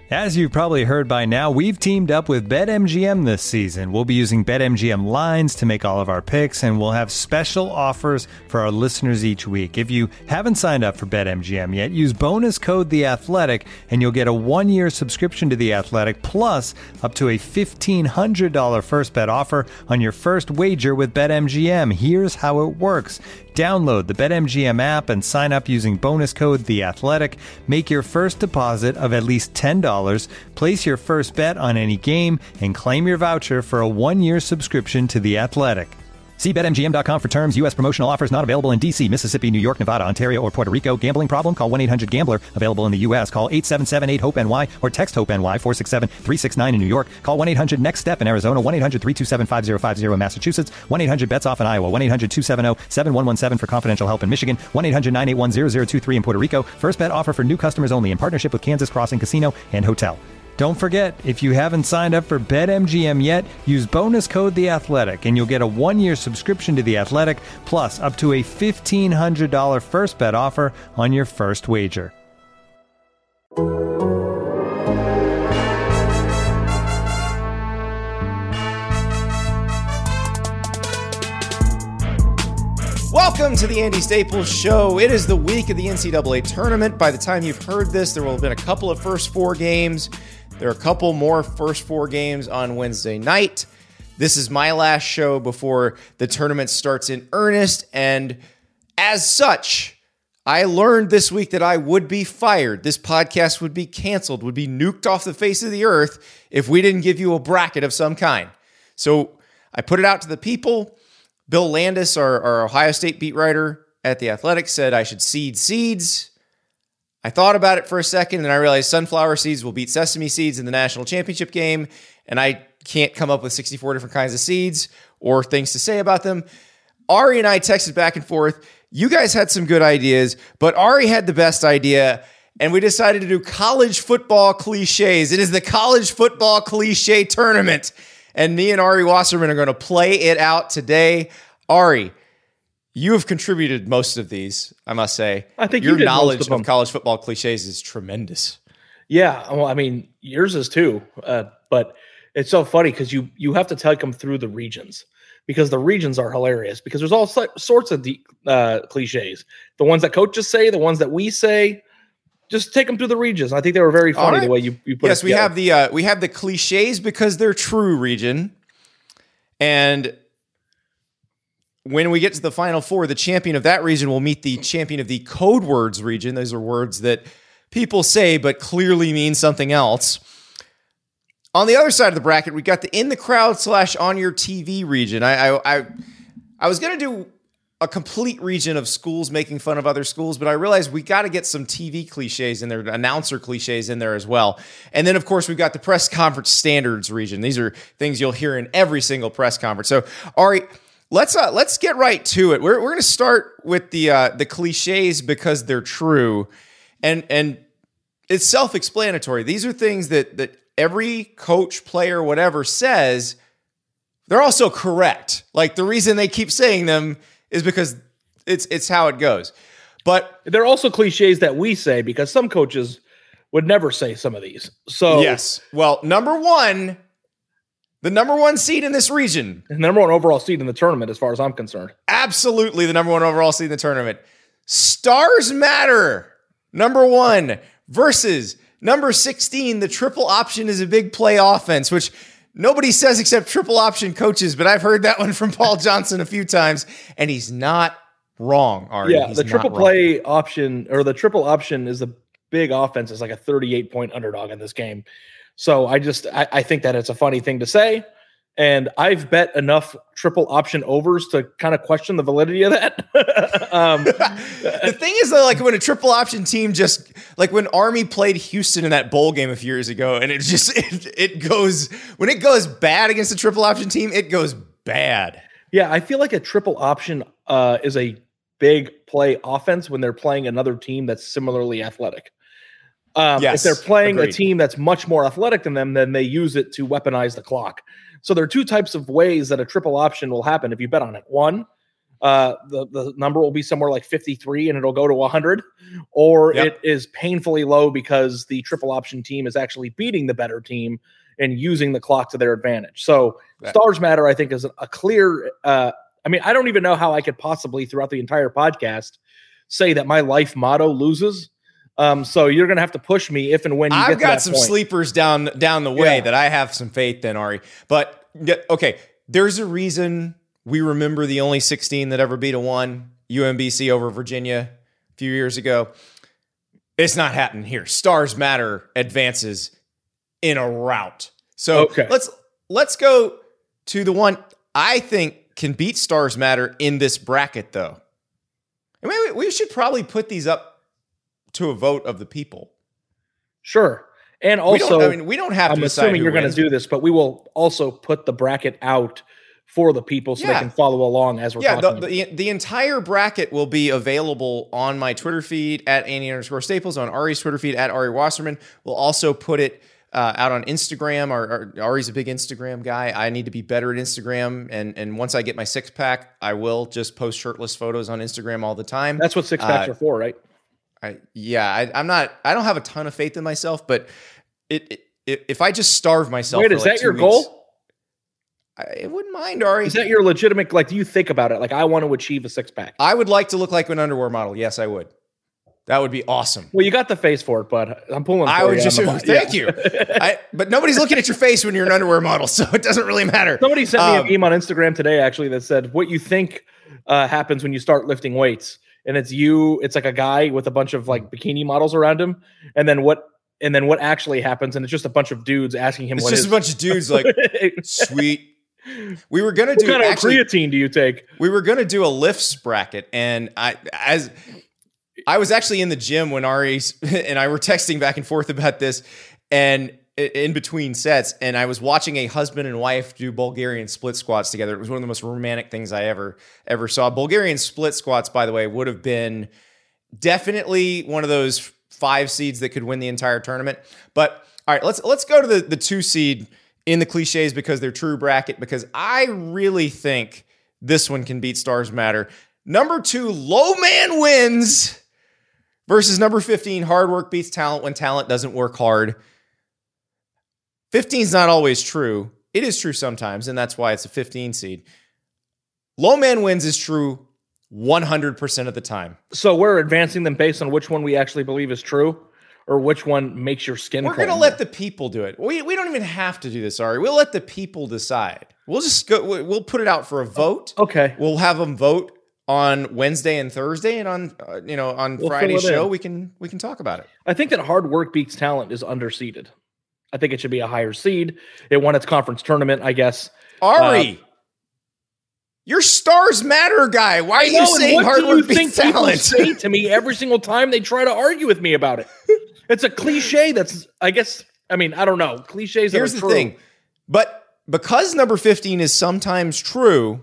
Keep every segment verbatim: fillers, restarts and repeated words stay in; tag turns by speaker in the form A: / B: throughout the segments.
A: As you've probably heard by now, we've teamed up with BetMGM this season. We'll be using BetMGM lines to make all of our picks, and we'll have special offers for our listeners each week. If you haven't signed up for BetMGM yet, use bonus code The Athletic, and you'll get a one-year subscription to The Athletic, plus up to a fifteen hundred dollars first bet offer on your first wager with BetMGM. Here's how it works. Download the BetMGM app and sign up using bonus code The Athletic. Make your first deposit of at least ten dollars. Place your first bet on any game and claim your voucher for a one-year subscription to The Athletic. See Bet M G M dot com for terms. U S promotional offers not available in D C, Mississippi, New York, Nevada, Ontario, or Puerto Rico. Gambling problem? Call one eight hundred gambler. Available in the U S. Call eight seven seven eight hope N Y or text HOPE-NY four six seven three six nine in New York. Call one eight hundred next step in Arizona. one eight hundred three two seven five zero five zero in Massachusetts. one eight hundred bets off in Iowa. one eight hundred two seven zero seven one one seven for confidential help in Michigan. one eight hundred nine eight one zero zero two three in Puerto Rico. First bet offer for new customers only in partnership with Kansas Crossing Casino and Hotel. Don't forget, if you haven't signed up for BetMGM yet, use bonus code The Athletic, and you'll get a one-year subscription to The Athletic, plus up to a fifteen hundred dollars first bet offer on your first wager.
B: Welcome to the Andy Staples Show. It is the week of the N C double A tournament. By the time you've heard this, there will have been a couple of first four games. There are a couple more first four games on Wednesday night. This is my last show before the tournament starts in earnest. And as such, I learned this week that I would be fired. This podcast would be canceled, would be nuked off the face of the earth if we didn't give you a bracket of some kind. So I put it out to the people. Bill Landis, our, our Ohio State beat writer at The Athletic, said I should seed seeds. I thought about it for a second, and then I realized sunflower seeds will beat sesame seeds in the national championship game, and I can't come up with sixty-four different kinds of seeds or things to say about them. Ari and I texted back and forth. You guys had some good ideas, but Ari had the best idea, and we decided to do college football cliches. It is the college football cliche tournament, and me and Ari Wasserman are going to play it out today. Ari, you have contributed most of these, I must say.
C: I think
B: your
C: you did
B: knowledge
C: most
B: of,
C: of,
B: of college football cliches is tremendous.
C: Yeah, well, I mean, yours is too. Uh, but it's so funny because you you have to take them through the regions because the regions are hilarious because there's all sorts of de- uh, cliches. The ones that coaches say, the ones that we say. Just take them through the regions. I think they were very funny right. the way you, you put
B: yes,
C: it. Yes,
B: we have the uh, we have the cliches because they're true region, and when we get to the Final Four, the champion of that region will meet the champion of the code words region. Those are words that people say but clearly mean something else. On the other side of the bracket, we got the in the crowd slash on your T V region. I I I, I was going to do a complete region of schools making fun of other schools, but I realized we got to get some T V cliches in there, announcer cliches in there as well. And then, of course, we've got the press conference standards region. These are things you'll hear in every single press conference. So, Ari, let's uh, let's get right to it. We're we're going to start with the uh, the cliches because they're true, and and it's self-explanatory. These are things that that every coach, player, whatever says. They're also correct. Like the reason they keep saying them is because it's it's how it goes. But
C: they're also cliches that we say because some coaches would never say some of these. So
B: yes. Well, number one, the number one seed in this region.
C: The number one overall seed in the tournament, as far as I'm concerned.
B: Absolutely the number one overall seed in the tournament. Stars matter. Number one versus number sixteen. The triple option is a big play offense, which nobody says except triple option coaches, but I've heard that one from Paul Johnson a few times, and he's not wrong, Ari.
C: Yeah,
B: he's
C: the triple
B: wrong.
C: play option, or the triple option is a big offense. It's like a thirty-eight point underdog in this game. So I just, I, I think that it's a funny thing to say, and I've bet enough triple option overs to kind of question the validity of that. um,
B: the thing is, though, like when a triple option team just, like when Army played Houston in that bowl game a few years ago, and it just, it, it goes, when it goes bad against a triple option team, it goes bad.
C: Yeah, I feel like a triple option uh, is a big play offense when they're playing another team that's similarly athletic. Um,
B: yes,
C: if they're playing
B: agreed.
C: a team that's much more athletic than them, then they use it to weaponize the clock. So there are two types of ways that a triple option will happen if you bet on it. One, uh, the, the number will be somewhere like fifty-three and it'll go to one hundred, or
B: Yep.
C: it is painfully low because the triple option team is actually beating the better team and using the clock to their advantage. So
B: That-
C: Stars Matter, I think, is a clear uh, I mean, I don't even know how I could possibly throughout the entire podcast say that my life motto loses. Um, so you're going to have to push me if and when you
B: I've
C: get to
B: got
C: that
B: some
C: point.
B: sleepers down down the way
C: Yeah.
B: that I have some faith in, Ari. But yeah, okay, there's a reason we remember the only sixteen that ever beat a one, U M B C over Virginia a few years ago. It's not happening here. Stars Matter advances in a rout. So
C: Okay.
B: let's let's go to the one I think can beat Stars Matter in this bracket, though. I mean, we, we should probably put these up to a vote of the people.
C: Sure. And
B: We
C: also,
B: don't, I mean, we don't have
C: I'm
B: to decide
C: assuming
B: who
C: you're going to
B: wins.
C: do this, but we will also put the bracket out for the people so
B: Yeah.
C: they can follow along as we're
B: Yeah,
C: talking.
B: the, the the entire bracket will be available on my Twitter feed at Andy underscore Staples, on Ari's Twitter feed at Ari Wasserman. We'll also put it uh, out on Instagram. Our, our, Ari's a big Instagram guy. I need to be better at Instagram, and and once I get my six pack, I will just post shirtless photos on Instagram all the time.
C: That's what six packs
B: Uh,
C: are for, right?
B: I, yeah, I, I'm not. I don't have a ton of faith in myself, but it, it if I just starve myself,
C: Wait,
B: for
C: is
B: like
C: that
B: two
C: your
B: weeks,
C: goal?
B: I wouldn't mind, Ari.
C: Is that your legitimate? Like, do you think about it? Like, I want to achieve a six pack.
B: I would like to look like an underwear model. Yes, I would. That would be awesome.
C: Well, you got the face for it, but I'm pulling.
B: I
C: for
B: would
C: you
B: just
C: on the-
B: thank
C: yeah.
B: you. I, but nobody's looking at your face when you're an underwear model, so it doesn't really matter.
C: Somebody sent me
B: Um,
C: a meme on Instagram today, actually, that said, "What you think uh, happens when you start lifting weights?" And it's you. It's like a guy with a bunch of like bikini models around him, and then what? And then what actually happens? And it's just a bunch of dudes asking him
B: It's
C: what
B: just
C: his,
B: a bunch of dudes like, sweet. We were gonna
C: what
B: do
C: kind of
B: actually.
C: creatine do you take?
B: We were gonna do a lifts bracket, and I as I was actually in the gym when Ari and I were texting back and forth about this, and in between sets, and I was watching a husband and wife do Bulgarian split squats together. It was one of the most romantic things I ever ever saw. Bulgarian split squats, by the way, would have been definitely one of those five seeds that could win the entire tournament. But all right, let's let's go to the the two seed in the cliches because they're true bracket, because I really think this one can beat Stars Matter. Number two, Low Man wins versus number fifteen, Hard Work beats Talent when talent doesn't work hard. fifteen is not always true. It is true sometimes, and that's why it's a fifteen seed. Low Man wins is true one hundred percent of the time.
C: So we're advancing them based on which one we actually believe is true, or which one makes your skin.
B: We're going to
C: cold.
B: let the people do it. We, we don't even have to do this, Ari. We'll let the people decide. We'll just go, we'll put it out for a vote.
C: Okay.
B: We'll have them vote on Wednesday and Thursday, and on uh, you know on
C: We'll
B: Friday's
C: fill it
B: show
C: in.
B: we can we can talk about it.
C: I think that Hard Work beats Talent is underseeded. I think it should be a higher seed. It won its conference tournament, I guess.
B: Ari, you're Stars Matter guy. Why are you
C: No, and
B: saying
C: what
B: Hard
C: do you
B: Work beats
C: think people
B: Talent?
C: say to me every single time they try to argue with me about it? It's a cliche. That's, I guess. I mean, I don't know. Cliches. that
B: Here's
C: are
B: the
C: true.
B: thing, but because number fifteen is sometimes true,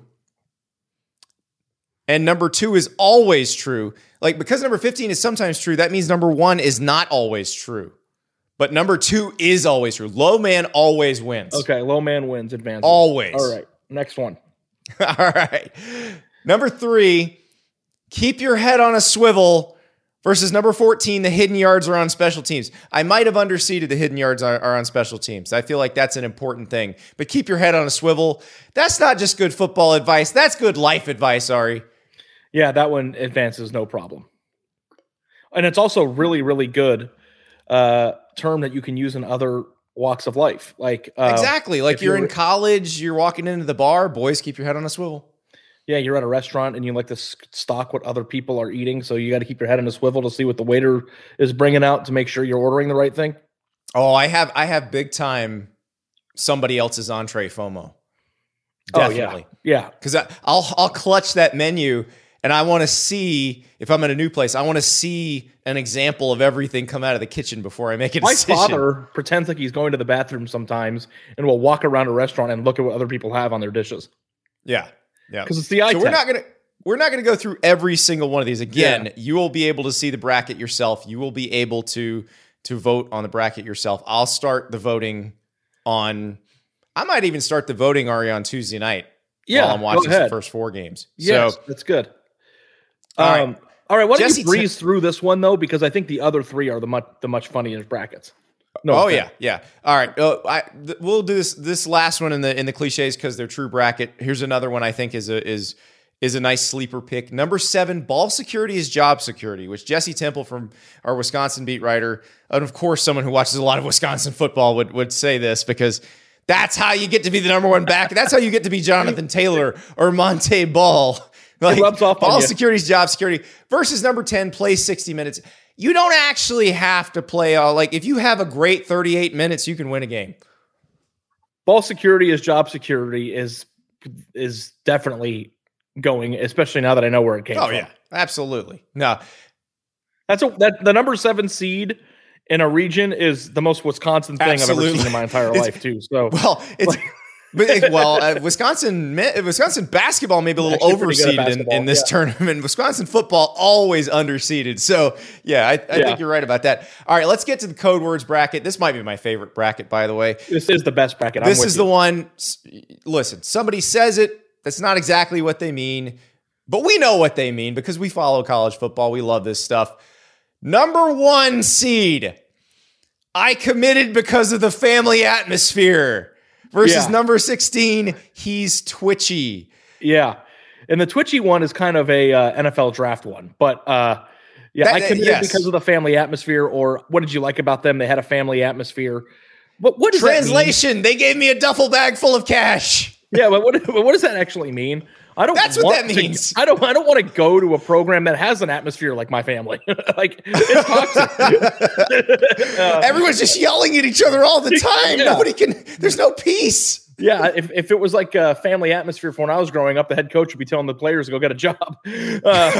B: and number two is always true, like because number fifteen is sometimes true, that means number one is not always true. But number two is always true. Low Man always wins.
C: Okay, low man wins. Advances.
B: Always.
C: All right. Next one.
B: All right. Number three, keep your head on a swivel versus number fourteen, the hidden yards are on special teams. I might have underseeded the hidden yards are, are on special teams. I feel like that's an important thing. But keep your head on a swivel. That's not just good football advice. That's good life advice, Ari.
C: Yeah, that one advances no problem. And it's also really, really good uh, term that you can use in other walks of life. Like uh,
B: Exactly. Like
C: if
B: you're
C: you're-
B: in college, you're walking into the bar, boys, keep your head on a swivel.
C: Yeah, you're at a restaurant and you like to s- stock what other people are eating, so you got to keep your head on a swivel to see what the waiter is bringing out to make sure you're ordering the right thing.
B: Oh, I have I have big time somebody else's entree FOMO. Definitely.
C: Oh, yeah. Yeah.
B: Because I'll I'll clutch that menu and I want to see, if I'm at a new place, I want to see an example of everything come out of the kitchen before I make a
C: My
B: decision.
C: father pretends like he's going to the bathroom sometimes and will walk around a restaurant and look at what other people have on their dishes.
B: Yeah. Yeah.
C: Because it's the eye
B: So we're
C: test.
B: not gonna we're not gonna go through every single one of these. Again,
C: Yeah.
B: you will be able to see the bracket yourself. You will be able to to vote on the bracket yourself. I'll start the voting on I might even start the voting, Ari, on Tuesday night
C: Yeah,
B: while I'm watching the first four games.
C: Yes,
B: so,
C: that's good.
B: All
C: um,
B: right.
C: All right, why don't
B: Jesse
C: you breeze t- through this one, though, because I think the other three are the much the much funnier brackets.
B: No oh, offense. yeah, yeah. All right. Uh, I, th- we'll do this this last one in the in the cliches because they're true bracket. Here's another one I think is a is is a nice sleeper pick. Number seven, ball security is job security, which Jesse Temple from our Wisconsin beat writer, and of course someone who watches a lot of Wisconsin football would, would say this because that's how you get to be the number one back. That's how you get to be Jonathan Taylor or Monte Ball. Like,
C: it rubs off on
B: ball
C: you.
B: security is job security versus number ten, play sixty minutes. You don't actually have to play all, like if you have a great thirty-eight minutes, you can win a game.
C: Ball security is job security is is definitely going, especially now that I know where it came
B: oh,
C: from.
B: Oh yeah, absolutely. No,
C: that's a, that the number seven seed in a region is the most Wisconsin thing
B: absolutely.
C: I've ever seen in my entire life too. So
B: well, it's like, but it, well, uh, Wisconsin Wisconsin basketball may be a little overseeded in, in this yeah. tournament. Wisconsin football always underseeded. So yeah, I, I yeah. think you're right about that. All right, let's get to the code words bracket. This might be my favorite bracket, by the way.
C: This is the best bracket.
B: This
C: I'm
B: is
C: with
B: the
C: you.
B: one. Listen, somebody says it. That's not exactly what they mean, but we know what they mean because we follow college football. We love this stuff. Number one seed. I committed because of the family atmosphere. Versus yeah. number sixteen, he's twitchy.
C: Yeah. And the twitchy one is kind of a uh, N F L draft one. But uh, yeah, that, I committed yes. because of the family atmosphere. Or what did you like about them? They had a family atmosphere. What, what does
B: Translation,
C: that mean?
B: They gave me a duffle bag full of cash.
C: Yeah, but what, what does that actually mean? I don't
B: That's what that means.
C: To, I don't I don't want to go to a program that has an atmosphere like my family. Like it's toxic. uh,
B: Everyone's just yelling at each other all the time. Yeah. Nobody can there's no peace.
C: Yeah, if, if it was like a family atmosphere for when I was growing up, the head coach would be telling the players to go get a job. Uh,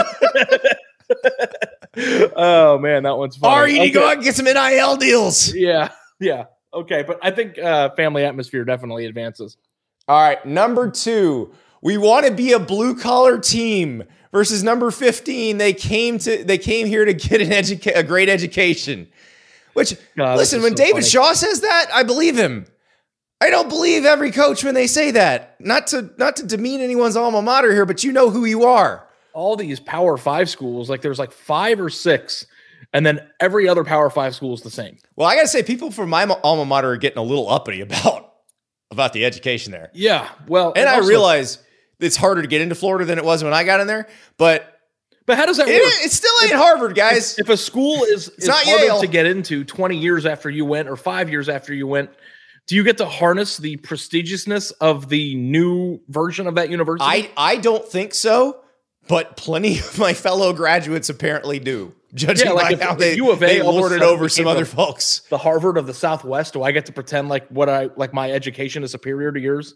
C: oh man, that one's funny.
B: Or you need to go out and get some N I L deals.
C: Yeah, yeah. Okay, but I think uh, family atmosphere definitely advances.
B: All right, number two. We want to be a blue collar team versus number fifteen. They came to they came here to get an educa- a great education. Which God, listen, when so David funny. Shaw says that, I believe him. I don't believe every coach when they say that. Not to not to demean anyone's alma mater here, but you know who you are.
C: All these Power Five schools, like there's like five or six, and then every other Power Five school is the same.
B: Well, I gotta say, people from my alma mater are getting a little uppity about about the education there.
C: Yeah, well,
B: and, and I also, realize. It's harder to get into Florida than it was when I got in there, but
C: but how does that
B: it,
C: work?
B: It still ain't if, Harvard, guys.
C: If, if a school is,
B: it's
C: is
B: not
C: harder
B: Yale.
C: to get into twenty years after you went or five years after you went, do you get to harness the prestigiousness of the new version of that university?
B: I, I don't think so, but plenty of my fellow graduates apparently do. Judging yeah, like by if, how if they, U of A they lorded over some other folks.
C: The Harvard of the Southwest, do I get to pretend like what I like my education is superior to yours?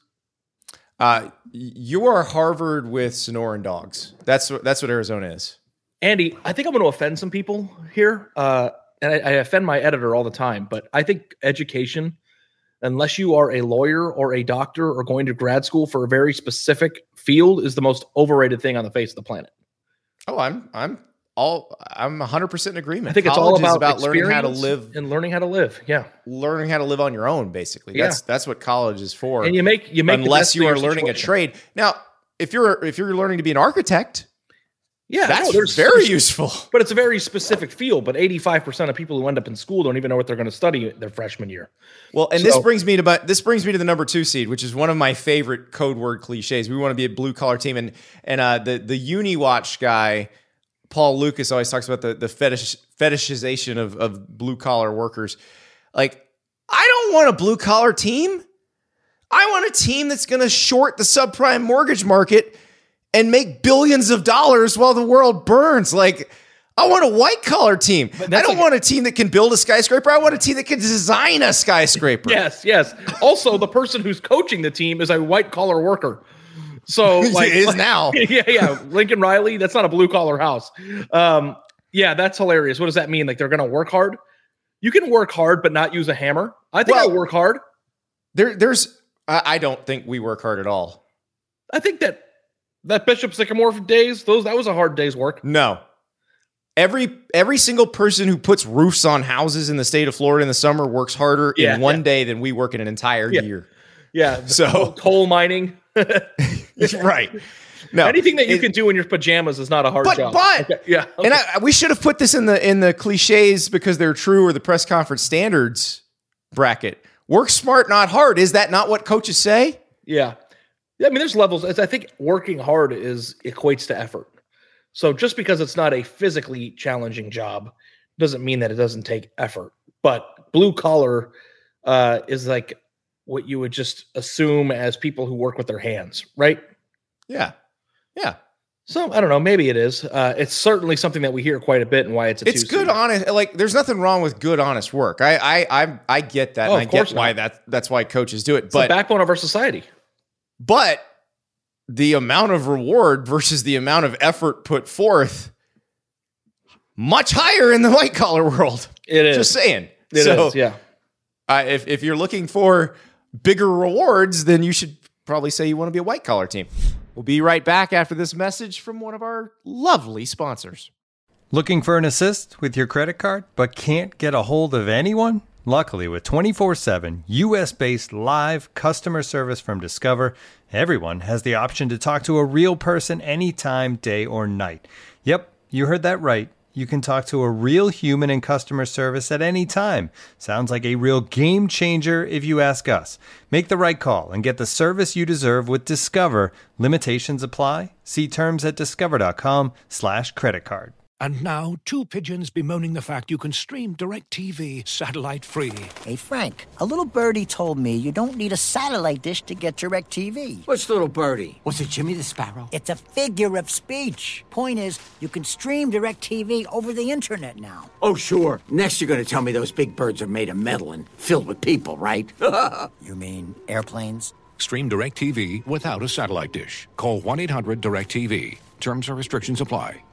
B: Uh, you are Harvard with Sonoran dogs. That's what that's what Arizona is.
C: Andy, I think I'm going to offend some people here, uh, and I, I offend my editor all the time. But I think education, unless you are a lawyer or a doctor or going to grad school for a very specific field, is the most overrated thing on the face of the planet.
B: Oh, I'm I'm all I'm one hundred percent in agreement.
C: I think it's
B: College
C: all about,
B: about learning how to live
C: and learning how to live. Yeah,
B: learning how to live on your own. Basically,
C: yeah.
B: that's that's what college is for.
C: And you make you make
B: unless you are learning situation. a trade. Now, if you're if you're learning to be an architect,
C: yeah,
B: that's
C: no,
B: very
C: there's,
B: useful.
C: But it's a very specific field. But eighty-five percent of people who end up in school don't even know what they're going to study their freshman year.
B: Well, and so, this brings me to this brings me to the number two seed, which is one of my favorite code word cliches. We want to be a blue collar team, and and uh, the the UniWatch guy. Paul Lucas always talks about the, the fetish, fetishization of, of blue-collar workers. Like, I don't want a blue-collar team. I want a team that's going to short the subprime mortgage market and make billions of dollars while the world burns. Like, I want a white-collar team. I don't like, want a team that can build a skyscraper. I want a team that can design a skyscraper.
C: Yes, yes. Also, the person who's coaching the team is a white-collar worker. So like,
B: it is
C: like,
B: now.
C: Yeah, yeah. Lincoln Riley, that's not a blue collar house. Um, yeah, that's hilarious. What does that mean? Like they're gonna work hard? You can work hard but not use a hammer. I think well, I work hard.
B: There, there's I, I don't think we work hard at all.
C: I think that that Bishop Sycamore days, those that was a hard day's work.
B: No. Every every single person who puts roofs on houses in the state of Florida in the summer works harder yeah, in one yeah. day than we work in an entire
C: yeah.
B: year.
C: Yeah.
B: So
C: coal mining.
B: Right. No,
C: anything that you
B: it,
C: can do in your pajamas is not a hard
B: but,
C: job.
B: But,
C: okay. yeah, okay.
B: and I, we should have put this in the in the cliches because they're true or the press conference standards bracket. Work smart, not hard. Is that not what coaches say?
C: Yeah. I mean, there's levels. I think working hard is equates to effort. So just because it's not a physically challenging job doesn't mean that it doesn't take effort. But blue collar uh, is like what you would just assume as people who work with their hands, right?
B: Yeah. Yeah.
C: So I don't know. Maybe it is. Uh, it's certainly something that we hear quite a bit, and why it's a
B: it's good, honest. Like, there's nothing wrong with good, honest work. I, I, I, I get that.
C: Oh,
B: and I
C: of course
B: get why
C: not.
B: that. That's why coaches do it.
C: It's
B: but
C: the backbone of our society.
B: But the amount of reward versus the amount of effort put forth, much higher in the white collar world.
C: It is.
B: Just saying.
C: It
B: so,
C: is. Yeah.
B: Uh, if if you're looking for bigger rewards, then you should probably say you want to be a white collar team. We'll be right back after this message from one of our lovely sponsors.
A: Looking for an assist with your credit card, but can't get a hold of anyone? Luckily, with twenty-four seven U S-based live customer service from Discover, everyone has the option to talk to a real person anytime, day or night. Yep, you heard that right. You can talk to a real human in customer service at any time. Sounds like a real game changer if you ask us. Make the right call and get the service you deserve with Discover. Limitations apply. See terms at discover.com slash credit card.
D: And now, two pigeons bemoaning the fact you can stream DirecTV satellite-free.
E: Hey, Frank, a little birdie told me you don't need a satellite dish to get DirecTV.
F: What's little birdie? Was it Jimmy the Sparrow?
E: It's a figure of speech. Point is, you can stream DirecTV over the internet now.
F: Oh, sure. Next you're going to tell me those big birds are made of metal and filled with people, right?
E: You mean airplanes?
D: Stream DirecTV without a satellite dish. Call one eight hundred direct T V. Terms and restrictions apply.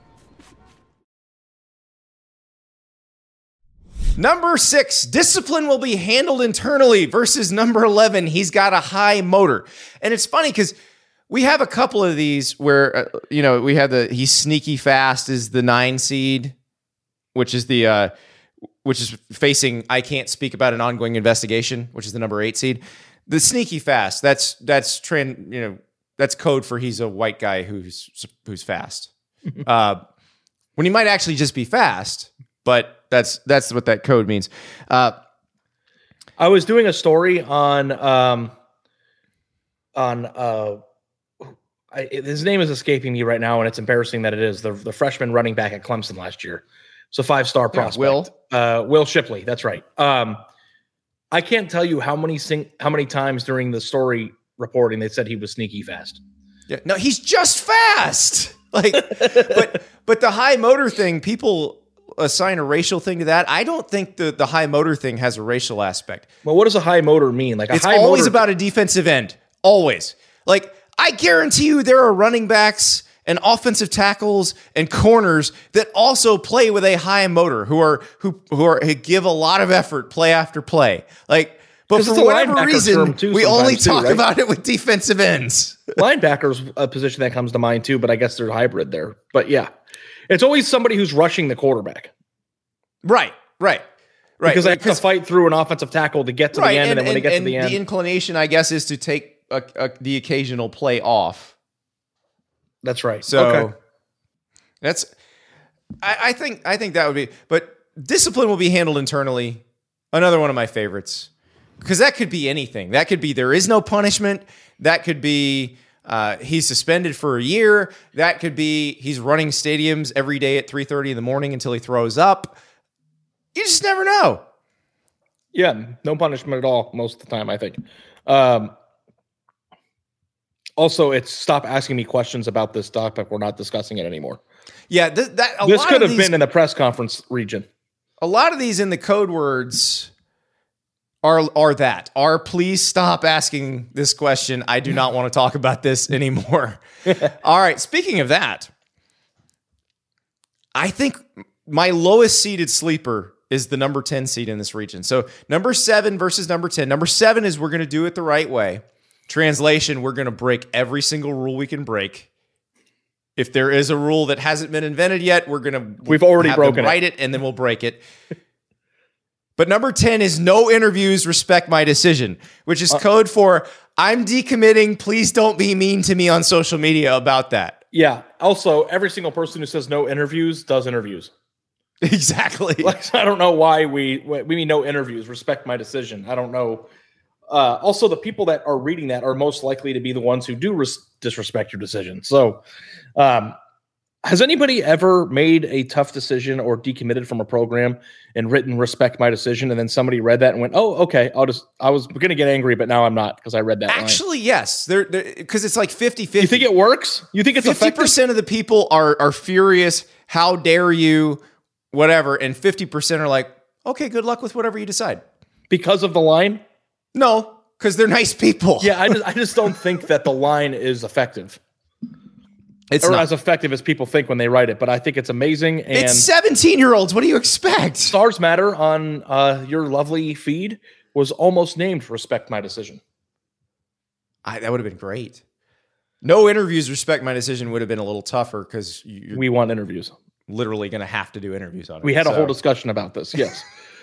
B: Number six, discipline will be handled internally versus number eleven. He's got a high motor. And it's funny because we have a couple of these where, uh, you know, we have the, he's sneaky fast is the nine seed, which is the, uh, which is facing, I can't speak about an ongoing investigation, which is the number eight seed. The sneaky fast, that's, that's trend, you know, that's code for he's a white guy who's, who's fast. uh, when he might actually just be fast, but That's that's what that code means. Uh,
C: I was doing a story on um, on uh, I, his name is escaping me right now, and it's embarrassing that it is the the freshman running back at Clemson last year. So five star prospect,
B: yeah, Will
C: uh, Will Shipley. That's right. Um, I can't tell you how many sing- how many times during the story reporting they said he was sneaky fast.
B: Yeah, no, he's just fast. Like, but but the high motor thing, people assign a racial thing to that. I don't think the, the high motor thing has a racial aspect.
C: Well, what does a high motor mean? Like a
B: it's
C: high
B: always
C: motor-
B: about a defensive end. Always. Like, I guarantee you there are running backs and offensive tackles and corners that also play with a high motor who are who who are who give a lot of effort play after play. Like, but for whatever reason, we only talk
C: too, right?
B: about it with defensive ends.
C: Linebacker's a position that comes to mind too, but I guess they're hybrid there. But yeah. It's always somebody who's rushing the quarterback.
B: Right, right, right.
C: Because they have to fight through an offensive tackle to get to
B: right,
C: the end,
B: and,
C: and then when
B: and,
C: they get
B: and
C: to the end.
B: the inclination, I guess, is to take a, a, the occasional play off.
C: That's right.
B: So
C: okay.
B: that's, I, I think, I think that would be, but discipline will be handled internally. Another one of my favorites, because that could be anything. That could be there is no punishment. That could be uh, he's suspended for a year. That could be he's running stadiums every day at three thirty in the morning until he throws up. You just never know.
C: Yeah, no punishment at all most of the time, I think. Um, also, it's stop asking me questions about this topic. We're not discussing it anymore.
B: Yeah, th- that a
C: this
B: lot
C: could
B: of
C: have
B: these,
C: been in the press conference region.
B: A lot of these in the code words are are that are please stop asking this question. I do not want to talk about this anymore. All right. Speaking of that, I think my lowest seeded sleeper is the number ten seed in this region. So number seven versus number ten. Number seven is we're going to do it the right way. Translation, we're going to break every single rule we can break. If there is a rule that hasn't been invented yet, we're going to
C: We've already
B: have
C: broken
B: them write it. it and then we'll break it. But number ten is no interviews, respect my decision, which is code for I'm decommitting. Please don't be mean to me on social media about that.
C: Yeah. Also, every single person who says no interviews does interviews.
B: Exactly.
C: Like, I don't know why we we mean no interviews. Respect my decision. I don't know. Uh, also, the people that are reading that are most likely to be the ones who do res- disrespect your decision. So, um, has anybody ever made a tough decision or decommitted from a program and written "respect my decision" and then somebody read that and went, "Oh, okay, I'll just." I was going to get angry, but now I'm not because I read that.
B: Actually,
C: line.
B: yes, there because it's like fifty-fifty.
C: You think it works? You think it's
B: fifty percent
C: effective?
B: of the people are are furious. How dare you? Whatever, and fifty percent are like, okay, good luck with whatever you decide.
C: Because of the line?
B: No, because they're nice people.
C: Yeah, I just I just don't think that the line is effective.
B: It's
C: or
B: not.
C: as effective as people think when they write it, but I think it's amazing. And
B: It's seventeen-year-olds. What do you expect?
C: Stars Matter on uh, your lovely feed was almost named Respect My Decision.
B: I, that would have been great. No interviews, Respect My Decision would have been a little tougher because you're
C: We want interviews.
B: literally going to have to do interviews on it.
C: We had a
B: so.
C: whole discussion about this. Yes.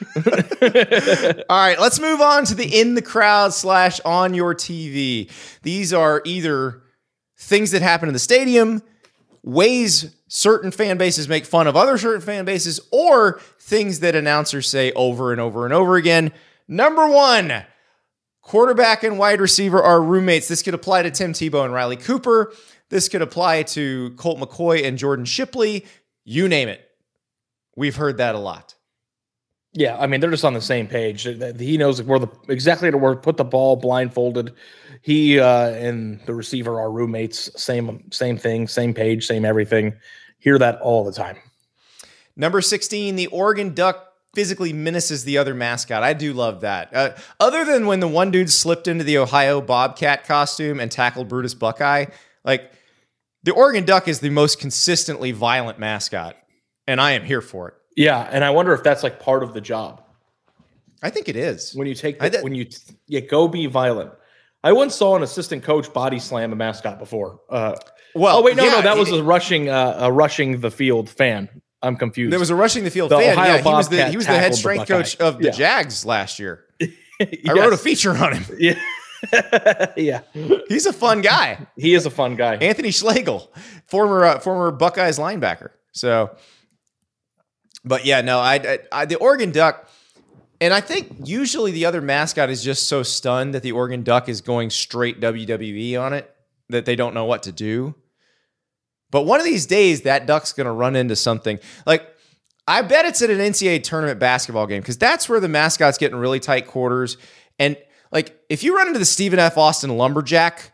B: All right, let's move on to the in the crowd slash on your T V. These are either things that happen in the stadium, ways certain fan bases make fun of other certain fan bases, or things that announcers say over and over and over again. Number one, quarterback and wide receiver are roommates. This could apply to Tim Tebow and Riley Cooper. This could apply to Colt McCoy and Jordan Shipley. You name it. We've heard that a lot.
C: Yeah, I mean, they're just on the same page. He knows where the exactly where to put the ball blindfolded. He uh, and the receiver are roommates. Same, same thing, same page, same everything. Hear that all the time.
B: Number sixteen, the Oregon Duck physically menaces the other mascot. I do love that. Uh, other than when the one dude slipped into the Ohio Bobcat costume and tackled Brutus Buckeye, like the Oregon Duck is the most consistently violent mascot, and I am here for it.
C: Yeah, and I wonder if that's like part of the job.
B: I think it is.
C: When you take,
B: I
C: the,
B: did-
C: when you yeah, go be violent. I once saw an assistant coach body slam a mascot before. Uh,
B: Well,
C: oh wait, no,
B: yeah,
C: no, that was
B: it-
C: a rushing, uh, a rushing the field fan. I'm confused.
B: There was a rushing the field
C: The
B: fan.
C: Ohio
B: Yeah, he was the
C: Bobcat
B: he was the head
C: tackled the
B: strength
C: Buckeye.
B: coach of the
C: Yeah.
B: Jags last year. I
C: Yes.
B: wrote a feature on him.
C: Yeah, yeah.
B: He's a fun guy.
C: He is a fun guy.
B: Anthony Schlegel, former uh, former Buckeyes linebacker. So, but yeah, no, I, I, I the Oregon Duck, and I think usually the other mascot is just so stunned that the Oregon Duck is going straight W W E on it that they don't know what to do. But one of these days, that duck's going to run into something. Like, I bet it's at an N C double A tournament basketball game because that's where the mascot's getting really tight quarters. And like, if you run into the Stephen F. Austin Lumberjack,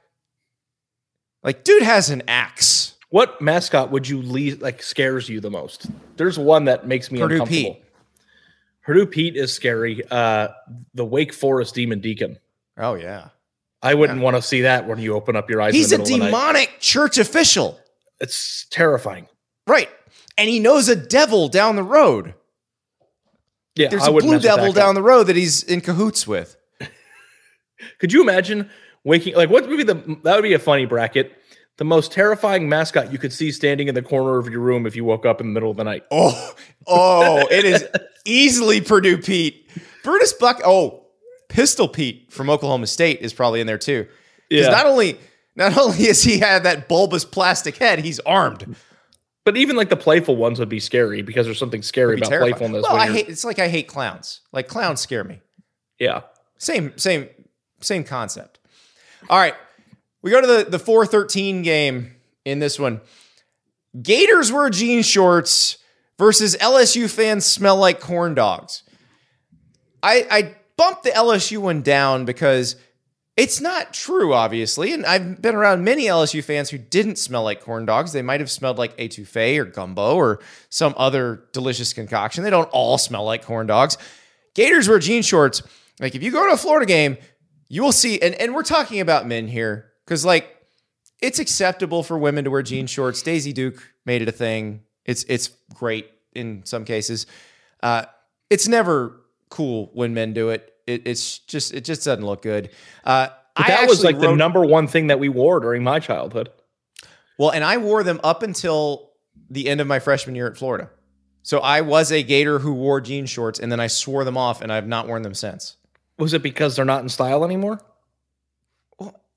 B: like, dude has an axe.
C: What mascot would you least like scares you the most? There's one that makes me
B: Purdue
C: uncomfortable.
B: Pete.
C: Purdue Pete is scary. Uh, the Wake Forest Demon Deacon.
B: Oh, yeah.
C: I wouldn't want to see that when you open up your eyes.
B: He's
C: in
B: a
C: the middle of the night.
B: demonic church official.
C: It's terrifying.
B: Right. And he knows a devil down the road.
C: Yeah,
B: There's
C: I
B: a
C: wouldn't
B: blue
C: mess with that
B: devil
C: guy.
B: down the road that he's in cahoots with.
C: Could you imagine waking like what would be the that would be a funny bracket? The most terrifying mascot you could see standing in the corner of your room if you woke up in the middle of the night.
B: Oh, oh, it is easily Purdue Pete. Brutus Buck. Oh, Pistol Pete from Oklahoma State is probably in there too. Because
C: Yeah.
B: not only not only is he had that bulbous plastic head, he's armed.
C: But even like the playful ones would be scary because there's something scary
B: It'd be
C: about
B: terrifying.
C: playfulness.
B: Well,
C: when
B: I
C: you're-
B: hate. It's like I hate clowns. Like clowns scare me.
C: yeah.
B: Same, same, same concept. All right. We go to the, the four thirteen game in this one. Gators wear jean shorts versus L S U fans smell like corn dogs. I, I bumped the L S U one down because it's not true, obviously. And I've been around many L S U fans who didn't smell like corn dogs. They might have smelled like etouffee or gumbo or some other delicious concoction. They don't all smell like corn dogs. Gators wear jean shorts. Like if you go to a Florida game, you will see, and, and we're talking about men here, because like it's acceptable for women to wear jean shorts. Daisy Duke made it a thing. It's it's great in some cases. Uh, it's never cool when men do it. it. It's just it just doesn't look good. Uh,
C: But
B: I
C: that was
B: actually
C: like the
B: wrote-
C: number one thing that we wore during my childhood.
B: Well, and I wore them up until the end of my freshman year at Florida. So I was a Gator who wore jean shorts, and then I swore them off, and I've not worn them since.
C: Was it because they're not in style anymore?
B: Well,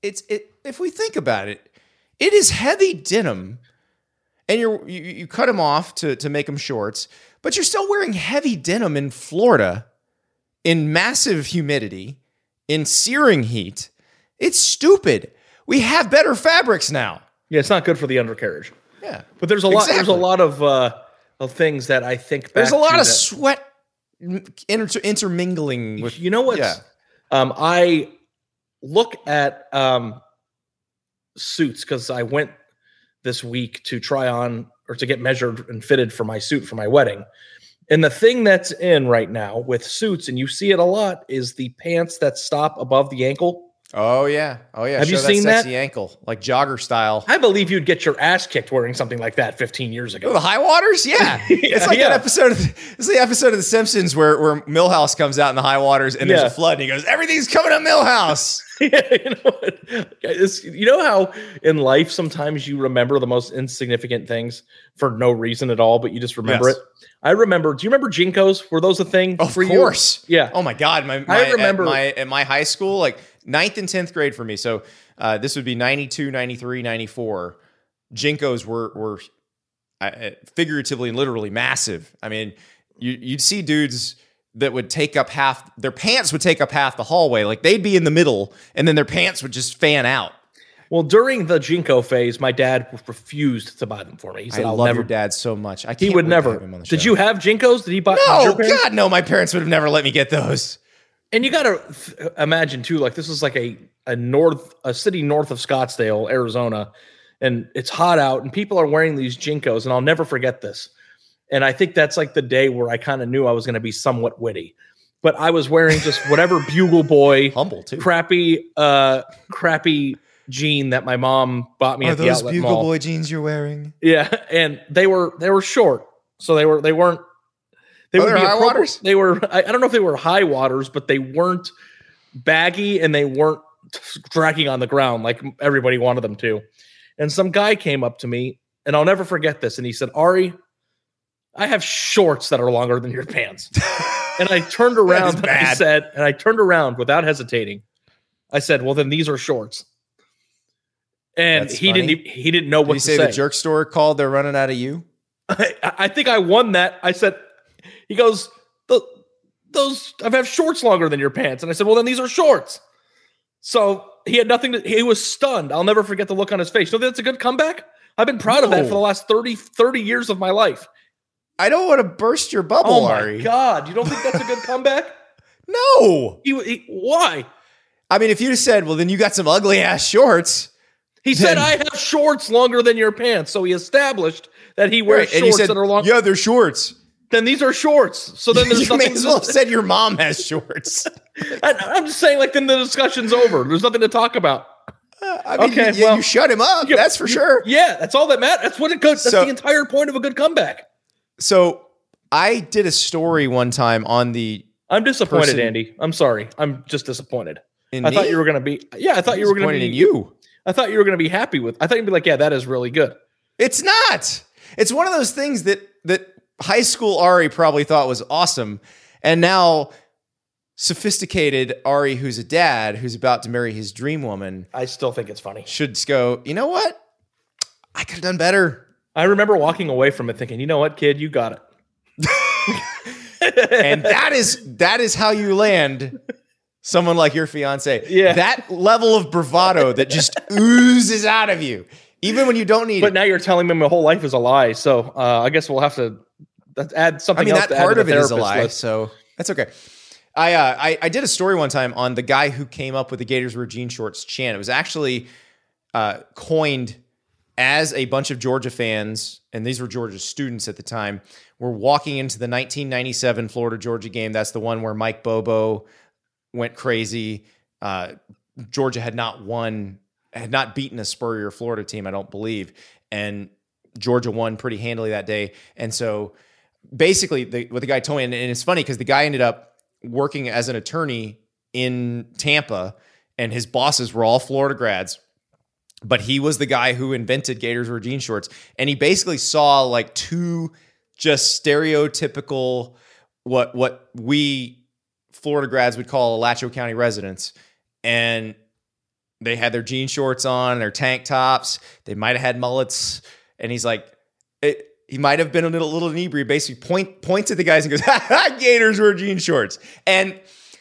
B: it's it. If we think about it, it is heavy denim, and you're you, you cut them off to to make them shorts, but you're still wearing heavy denim in Florida, in massive humidity, in searing heat. It's stupid. We have better fabrics now.
C: Yeah, it's not good for the undercarriage.
B: Yeah,
C: but there's a lot.
B: exactly.
C: There's a lot of uh, of things that I think. Back
B: there's a lot
C: to
B: of
C: that.
B: sweat inter- intermingling with.
C: You know what?
B: Yeah.
C: Um, I look at um, suits because I went this week to try on or to get measured and fitted for my suit for my wedding. And the thing that's in right now with suits, and you see it a lot, is the pants that stop above the ankle.
B: Oh yeah, oh yeah.
C: Have
B: Show
C: you
B: that
C: seen
B: sexy
C: that?
B: ankle, like jogger style?
C: I believe you'd get your ass kicked wearing something like that fifteen years ago.
B: Oh, the high waters, yeah. It's like
C: yeah.
B: that episode. Of the, it's the episode of The Simpsons where where Millhouse comes out in the high waters and there's
C: Yeah.
B: a flood, and he goes, "Everything's coming to Millhouse."
C: Yeah, you know what? It's, you know how in life sometimes you remember the most insignificant things for no reason at all, but you just remember
B: Yes.
C: it. I remember. Do you remember Jinkos? Were those a thing?
B: Of
C: for you?
B: course,
C: Yeah.
B: Oh my god, my, my
C: I remember-
B: at my at my high school, like ninth and tenth grade for me. So uh, this would be ninety-two, ninety-three, ninety-four. Jinkos were were uh, figuratively and literally massive. I mean, you, you'd see dudes that would take up half, their pants would take up half the hallway. Like they'd be in the middle and then their pants would just fan out.
C: Well, during the Jinko phase, my dad refused to buy them for me. He
B: I
C: said, "I'll
B: love
C: never."
B: your dad so much. I can't
C: He would
B: wait to
C: never.
B: have him on the
C: Did
B: show.
C: you have Jinkos? Did he buy? did
B: No,
C: your parents-
B: God, no. My parents would have never let me get those.
C: And you got to th- imagine too, like this is like a a north a city north of Scottsdale, Arizona, and it's hot out, and people are wearing these Jinkos, and I'll never forget this. And I think that's like the day where I kind of knew I was going to be somewhat witty. But I was wearing just whatever Bugle Boy,
B: Humble too.
C: crappy, uh, crappy jean that my mom bought me
B: Are
C: at the
B: those
C: outlet
B: Bugle
C: mall.
B: Boy jeans you're wearing?
C: Yeah, and they were they were short, so they were they weren't. They
B: Oh,
C: would
B: they're
C: be
B: high
C: appropri-
B: waters?
C: They were. I, I don't know if they were high waters, but they weren't baggy and they weren't dragging on the ground like everybody wanted them to. And some guy came up to me, and I'll never forget this. And he said, "Ari, I have shorts that are longer than your pants." And I turned around
B: is
C: and I
B: bad.
C: said, and I turned around without hesitating. I said, "Well, then these are shorts." And
B: That's
C: he
B: funny.
C: didn't. e- He didn't know
B: Did
C: what
B: you
C: to
B: say
C: say.
B: the jerk store called? They're running out of you.
C: I, I think I won that. I said, he goes, "The those I have shorts longer than your pants," and I said, "Well, then these are shorts." So he had nothing to. He was stunned. I'll never forget the look on his face. So that's a good comeback. I've been proud of that
B: No.
C: for the last thirty, thirty years of my life.
B: I don't want to burst your bubble,
C: Oh my
B: Ari.
C: God! You don't think that's a good comeback?
B: No.
C: He, he, why?
B: I mean, if you said, well, then you got some ugly ass shorts.
C: He said,
B: Then-
C: "I have shorts longer than your pants." So he established that he wears
B: Right, and you
C: shorts
B: said,
C: that are long.
B: yeah, they're shorts.
C: Then these are shorts. So then there's
B: you may
C: nothing.
B: as well have said your mom has shorts.
C: I, I'm just saying, like, then the discussion's over. There's nothing to talk about.
B: I mean,
C: Okay,
B: you,
C: well-
B: you shut him up.
C: Yeah,
B: That's for sure.
C: Yeah, that's all that matters. That's what it goes. That's
B: So-
C: the entire point of a good comeback.
B: So I did a story one time on the.
C: I'm disappointed,
B: Person-
C: Andy. I'm sorry. I'm just disappointed.
B: In
C: I thought
B: me?
C: you were gonna be. Yeah, I thought you were gonna
B: Disappointed
C: be
B: in you.
C: I thought you were gonna be happy with. I thought you'd be like, yeah, that is really good.
B: It's not. It's one of those things that that high school Ari probably thought was awesome, and now sophisticated Ari, who's a dad, who's about to marry his dream woman,
C: I still think it's funny.
B: should go. You know what? I could have done better.
C: I remember walking away from it thinking, you know what, kid, you got it.
B: And that is that is how you land someone like your fiance.
C: Yeah.
B: That level of bravado that just oozes out of you, even when you don't need
C: But
B: it.
C: now you're telling me my whole life is a lie. So uh, I guess we'll have to that's- add something
B: I mean,
C: else
B: that
C: to add
B: part
C: to
B: of
C: the
B: it is a
C: therapist
B: lie,
C: list.
B: so that's okay. I, uh, I I did a story one time on the guy who came up with the Gators wear jean shorts chant. It was actually uh, coined as a bunch of Georgia fans, and these were Georgia students at the time, were walking into the nineteen ninety-seven Florida Georgia game. That's the one where Mike Bobo went crazy. Uh, Georgia had not won, had not beaten a Spurrier Florida team, I don't believe, and Georgia won pretty handily that day. And so basically the, what the guy told me, and, and it's funny because the guy ended up working as an attorney in Tampa and his bosses were all Florida grads, but he was the guy who invented Gators wear jean shorts. And he basically saw like two just stereotypical, what, what we Florida grads would call Alachua County residents. And they had their jean shorts on, their tank tops. They might have had mullets. And he's like, it, he might have been a little, little inebriated, basically point, points at the guys and goes, ha ha, Gators wear jean shorts. And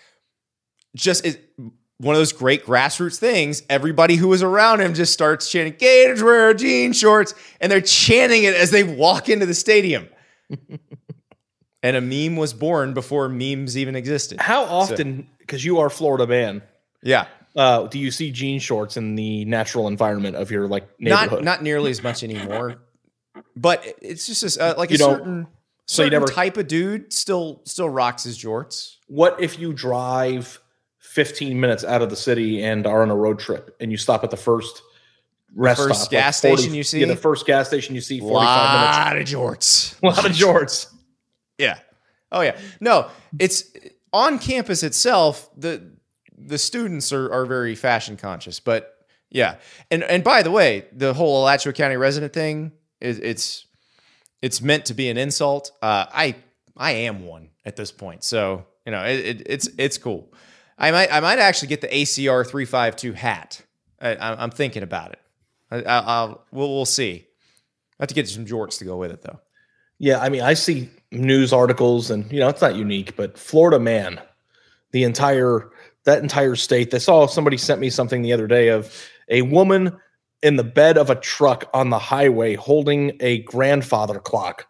B: just is one of those great grassroots things. Everybody who was around him just starts chanting, Gators wear jean shorts. And they're chanting it as they walk into the stadium. And a meme was born before memes even existed.
C: How often, because so, you are Florida man,
B: yeah,
C: uh, do you see jean shorts in the natural environment of your like neighborhood?
B: Not, not nearly as much anymore, but it's just a, uh, like
C: you
B: a
C: know,
B: certain,
C: so
B: certain
C: you never,
B: type of dude still still rocks his jorts.
C: What if you drive fifteen minutes out of the city and are on a road trip and you stop at the first rest
B: first
C: stop,
B: gas
C: like forty,
B: station you see?
C: Yeah, the first gas station you see, forty-five
B: lot
C: minutes.
B: Of jorts.
C: A lot of jorts.
B: Yeah. Oh yeah. No, it's on campus itself. The the students are, are very fashion conscious, but yeah. And and by the way, the whole Alachua County resident thing is it's it's meant to be an insult. Uh, I I am one at this point, so you know it, it, it's it's cool. I might I might actually get the A C R three fifty-two hat. I, I'm thinking about it. I, I, I'll we'll we'll see. I have to get some jorts to go with it though.
C: Yeah, I mean, I see news articles, and you know, it's not unique, but Florida man, the entire that entire state. They saw somebody sent me something the other day of a woman in the bed of a truck on the highway holding a grandfather clock.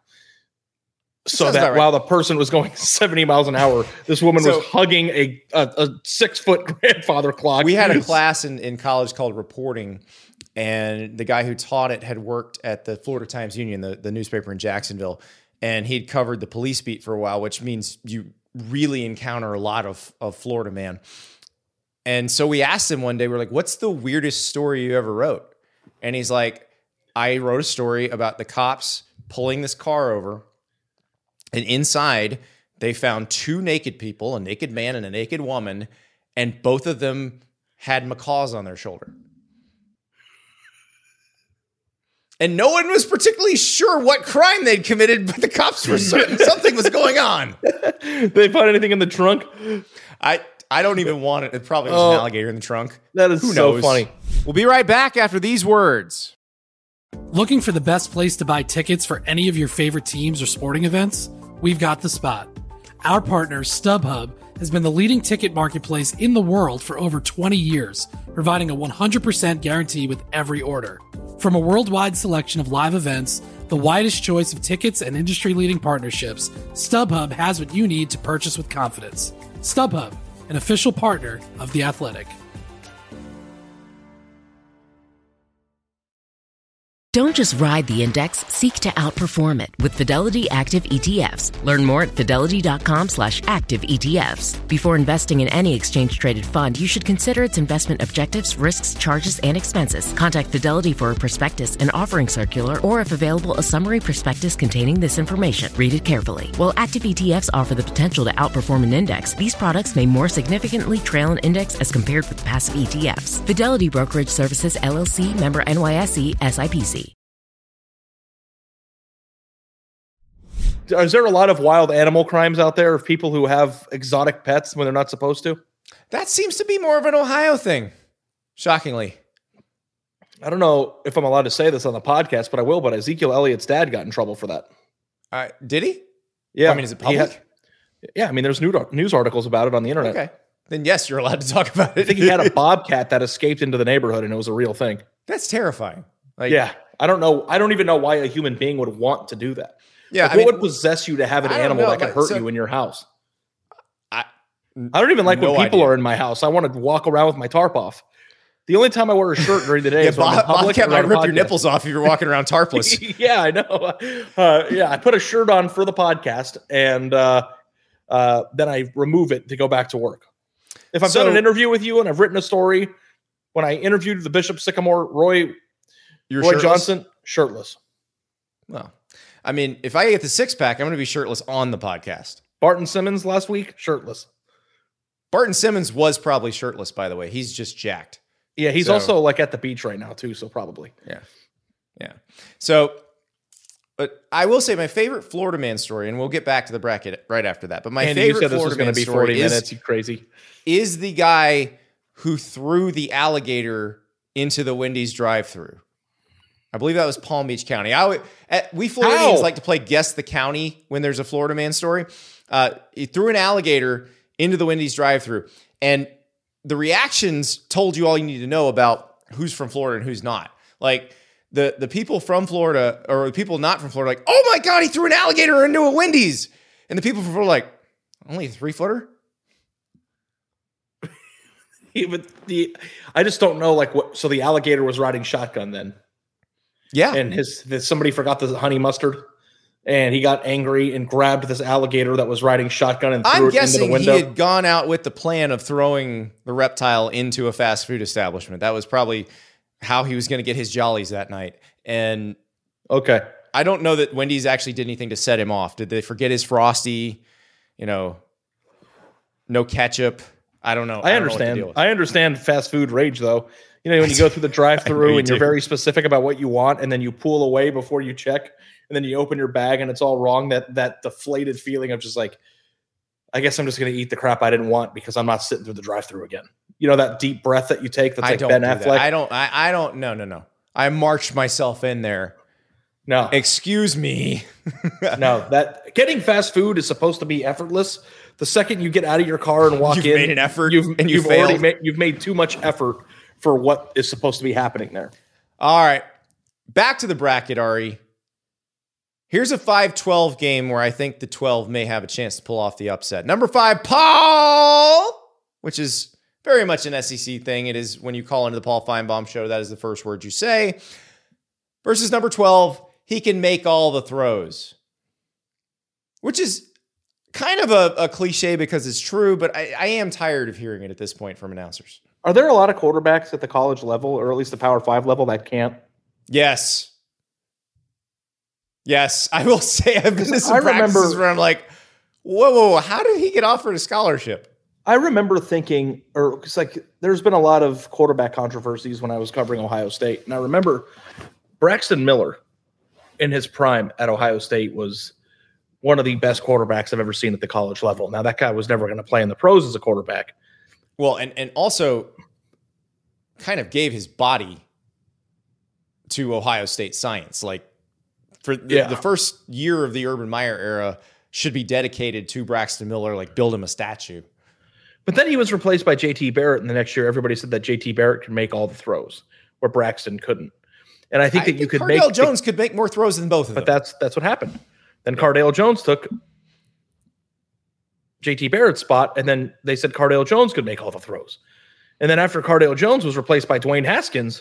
C: So that right. While the person was going seventy miles an hour, this woman so, was hugging a, a, a six foot grandfather clock.
B: We had a class in, in college called reporting. And the guy who taught it had worked at the Florida Times Union, the, the newspaper in Jacksonville, and he'd covered the police beat for a while, which means you really encounter a lot of, of Florida man. And so we asked him one day, we're like, what's the weirdest story you ever wrote? And he's like, I wrote a story about the cops pulling this car over, and inside they found two naked people, a naked man and a naked woman, and both of them had macaws on their shoulder. And no one was particularly sure what crime they'd committed, but the cops were certain something was going on.
C: They find anything in the trunk?
B: I I don't even want it. It probably was oh, an alligator in the trunk.
C: That is Who so knows? funny.
B: We'll be right back after these words.
G: Looking for the best place to buy tickets for any of your favorite teams or sporting events? We've got the spot. Our partner, StubHub, has been the leading ticket marketplace in the world for over twenty years, providing a one hundred percent guarantee with every order. From a worldwide selection of live events, the widest choice of tickets, and industry-leading partnerships, StubHub has what you need to purchase with confidence. StubHub, an official partner of The Athletic.
H: Don't just ride the index, seek to outperform it with Fidelity Active E T Fs. Learn more at fidelity.com slash active ETFs. Before investing in any exchange-traded fund, you should consider its investment objectives, risks, charges, and expenses. Contact Fidelity for a prospectus, an offering circular, or if available, a summary prospectus containing this information. Read it carefully. While active E T Fs offer the potential to outperform an index, these products may more significantly trail an index as compared with passive E T Fs. Fidelity Brokerage Services, L L C, member N Y S E, S I P C.
C: Is there a lot of wild animal crimes out there of people who have exotic pets when they're not supposed to?
B: That seems to be more of an Ohio thing, shockingly.
C: I don't know if I'm allowed to say this on the podcast, but I will. But Ezekiel Elliott's dad got in trouble for that.
B: Uh, did he?
C: Yeah.
B: I mean, is it public?
C: Had, yeah. I mean, there's news articles about it on the internet.
B: Okay. Then yes, you're allowed to talk about it.
C: I think he had a bobcat that escaped into the neighborhood, and it was a real thing.
B: That's terrifying. Like,
C: yeah. I don't know. I don't even know why a human being would want to do that.
B: Yeah,
C: like,
B: I
C: what
B: mean,
C: would possess you to have an animal
B: know,
C: that can hurt
B: so,
C: you in your house?
B: I
C: I don't even like
B: no
C: when people
B: idea.
C: are in my house. I want to walk around with my tarp off. The only time I wear a shirt during the day
B: yeah,
C: is when
B: Bob,
C: I'm in public.
B: Bobcat might rip
C: podcast.
B: your nipples off if you're walking around tarpless.
C: Yeah, I know. Uh, yeah, I put a shirt on for the podcast, and uh, uh, then I remove it to go back to work. If I've
B: So-
C: done an interview with you and I've written a story, when I interviewed the Bishop Sycamore, Roy,
B: You're
C: Roy
B: shirtless?
C: Johnson, shirtless.
B: Well, I mean, if I get the six pack, I'm going to be shirtless on the podcast.
C: Barton Simmons last week, shirtless.
B: Barton Simmons was probably shirtless, by the way. He's just jacked.
C: Yeah, he's
B: So-
C: also like at the beach right now too, so probably.
B: Yeah. Yeah. So, but I will say my favorite Florida man story, and we'll get back to the bracket right after that. But my
C: Andy,
B: favorite
C: you said this
B: Florida
C: was going
B: man
C: to be
B: story
C: forty
B: is,
C: minutes. You crazy.
B: is the guy who threw the alligator into the Wendy's drive-thru. I believe that was Palm Beach County. I would, at, we Floridians
C: How?
B: like to play guess the county when there's a Florida man story. Uh, he threw an alligator into the Wendy's drive-thru, and the reactions told you all you need to know about who's from Florida and who's not. Like the the people from Florida or the people not from Florida, like, oh my God, he threw an alligator into a Wendy's, and the people from Florida, like, only a three footer.
C: Yeah, but the I just don't know like what. So the alligator was riding shotgun then.
B: Yeah,
C: and his, his somebody forgot the honey mustard, and he got angry and grabbed this alligator that was riding shotgun and threw
B: I'm
C: it into the
B: guessing
C: window.
B: he had gone out with the plan of throwing the reptile into a fast food establishment. That was probably how he was going to get his jollies that night. And
C: okay,
B: I don't know that Wendy's actually did anything to set him off. Did they forget his Frosty? You know, no ketchup. I don't know.
C: I,
B: I don't
C: understand.
B: Know what
C: I understand fast food rage though. You know, when you go through the drive-through
B: you
C: and you're
B: do.
C: very specific about what you want, and then you pull away before you check, and then you open your bag and it's all wrong. That that deflated feeling of just like, I guess I'm just going to eat the crap I didn't want because I'm not sitting through the drive-through again. You know, that deep breath that you take that's
B: I
C: like
B: don't
C: Ben
B: do
C: Affleck.
B: that. I don't. I, I don't. No, no, no. I marched myself in there.
C: No,
B: Excuse me.
C: no. That getting fast food is supposed to be effortless. The second you get out of your car and walk
B: You've
C: in,
B: made an effort
C: you've,
B: and you
C: you've already
B: failed.
C: made you've made too much effort for what is supposed to be happening there.
B: All right. Back to the bracket, Ari. Here's a five twelve game where I think the twelve may have a chance to pull off the upset. Number five, Paul, which is very much an S E C thing. It is when you call into the Paul Feinbaum show, that is the first word you say. Versus number twelve, he can make all the throws, which is kind of a, a cliche because it's true, but I, I am tired of hearing it at this point from announcers.
C: Are there a lot of quarterbacks at the college level, or at least the Power Five level, that can't?
B: Yes. Yes, I will say I've been to some
C: I
B: practices
C: remember-
B: where I'm like, whoa, whoa, whoa, how did he get offered a scholarship?
C: I remember thinking, or it's like there's been a lot of quarterback controversies when I was covering Ohio State, and I remember Braxton Miller in his prime at Ohio State was one of the best quarterbacks I've ever seen at the college level. Now that guy was never going to play in the pros as a quarterback.
B: Well, and, and also kind of gave his body to Ohio State science. Like for the,
C: Yeah.
B: the first year of the Urban Meyer era should be dedicated to Braxton Miller, like build him a statue.
C: But then he was replaced by J T Barrett, and the next year everybody said that J T Barrett could make all the throws where Braxton couldn't. And I think
B: I
C: that you
B: think
C: could
B: Cardale
C: make
B: Jones could make more throws than both of
C: But
B: them.
C: that's that's what happened. Then Cardale Jones took J T Barrett's spot, and then they said Cardale Jones could make all the throws. And then after Cardale Jones was replaced by Dwayne Haskins,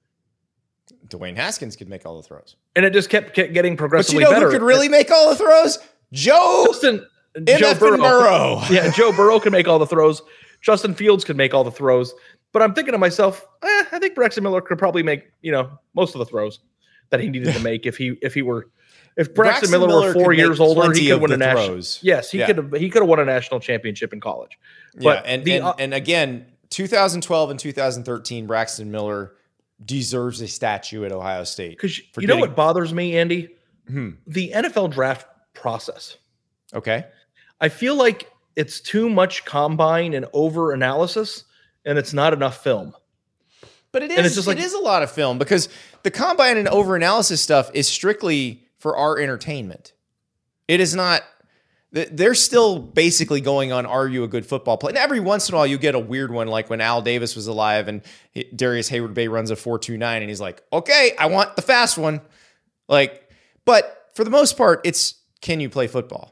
B: Dwayne Haskins could make all the throws.
C: and it just kept, kept getting
B: But
C: progressively
B: you know
C: better.
B: who could really make all the throws? Joe
C: Justin
B: M
C: Joe
B: F Burrow.
C: Yeah, Joe Burrow can make all the throws. Justin Fields could make all the throws. But I'm thinking to myself, eh, I think Braxton Miller could probably make, you know, most of the throws that he needed to make if he if he were if Braxton,
B: Braxton
C: Miller,
B: Miller
C: were four
B: could
C: years
B: make
C: older,
B: plenty
C: he could
B: of
C: win a
B: the
C: national.
B: throws.
C: Yes, he
B: Yeah.
C: could have he could have won a national championship in college.
B: Yeah,
C: But
B: and
C: the,
B: and,
C: uh,
B: and again, two thousand twelve and two thousand thirteen, Braxton Miller deserves a statue at Ohio State.
C: Because
B: for
C: you know
B: getting-
C: what bothers me, Andy?
B: Hmm.
C: The N F L draft process.
B: Okay.
C: I feel like it's too much combine and over analysis, and it's not enough film.
B: But it is
C: And it's just like-
B: it is a lot of film because the combine and overanalysis stuff is strictly for our entertainment. It is not th- they're still basically going on, are you a good football player? And every once in a while you get a weird one like when Al Davis was alive and he- Darius Hayward Bay runs a four two nine and he's like, okay, I want the fast one. Like, but for the most part, it's can you play football?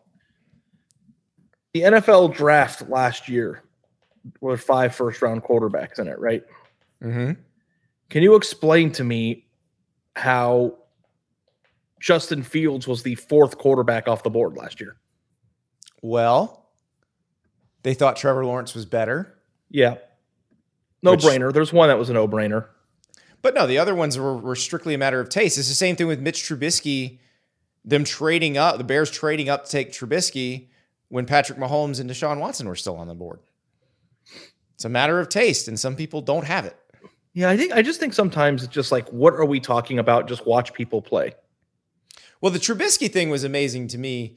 C: The N F L draft last year were five first round quarterbacks in it, right?
B: Mm-hmm.
C: Can you explain to me how Justin Fields was the fourth quarterback off the board last year?
B: Well, they thought Trevor Lawrence was better.
C: Yeah. No
B: Which-
C: brainer. There's one that was a no brainer.
B: But no, the other ones were, were strictly a matter of taste. It's the same thing with Mitch Trubisky, them trading up, the Bears trading up to take Trubisky when Patrick Mahomes and Deshaun Watson were still on the board. It's a matter of taste, and some people don't have it.
C: Yeah, I think I just think sometimes it's just like, what are we talking about? Just watch people play.
B: Well, the Trubisky thing was amazing to me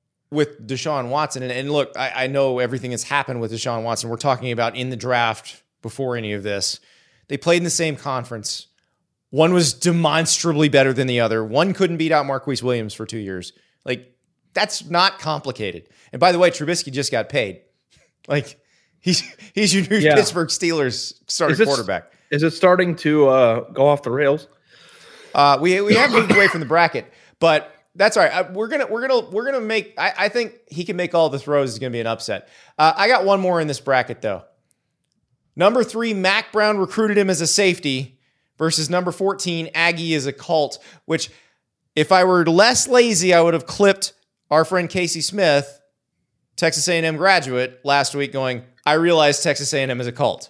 B: with Deshaun Watson. And, and look, I, I know everything that's happened with Deshaun Watson. We're talking about in the draft before any of this. They played in the same conference. One was demonstrably better than the other. One couldn't beat out Marquise Williams for two years. Like, that's not complicated. And by the way, Trubisky just got paid. Like, he's he's your new yeah. Pittsburgh Steelers starting is quarterback.
C: Is it starting to uh, go off the rails?
B: Uh, we we have moved away from the bracket, but that's all right. I, we're gonna we're gonna we're gonna make. I, I think he can make all the throws. It's gonna be an upset. Uh, I got one more in this bracket though. Number three, Mac Brown recruited him as a safety versus number fourteen, Aggie is a cult. Which, if I were less lazy, I would have clipped our friend Casey Smith, Texas A and M graduate, last week, going, "I realized Texas A and M is a cult."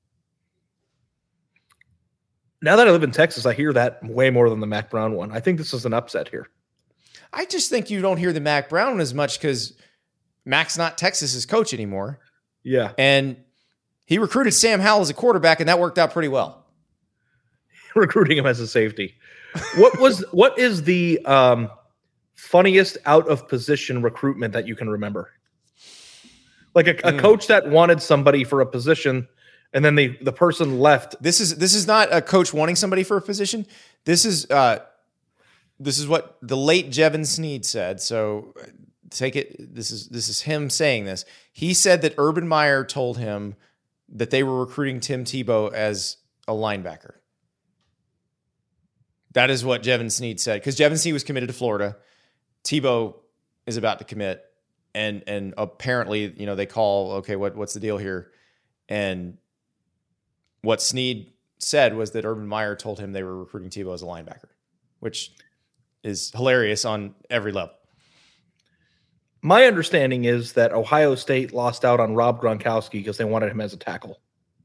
C: Now that I live in Texas, I hear that way more than the Mac Brown one. I think this is an upset here.
B: I just think you don't hear the Mac Brown one as much because Mac's not Texas's coach anymore.
C: Yeah.
B: And he recruited Sam Howell as a quarterback, and that worked out pretty well.
C: Recruiting him as a safety. What was what is the um, funniest out of position recruitment that you can remember? Like a, a mm. coach that wanted somebody for a position, and then the the person left.
B: This is this is not a coach wanting somebody for a position. This is uh, this is what the late Jevin Sneed said. So take it. This is this is him saying this. He said that Urban Meyer told him that they were recruiting Tim Tebow as a linebacker. That is what Jevin Sneed said, because Jevin Sneed was committed to Florida. Tebow is about to commit, and and apparently, you know, they call, okay, what what's the deal here? And what Sneed said was that Urban Meyer told him they were recruiting Tebow as a linebacker, which is hilarious on every level.
C: My understanding is that Ohio State lost out on Rob Gronkowski because they wanted him as a tackle.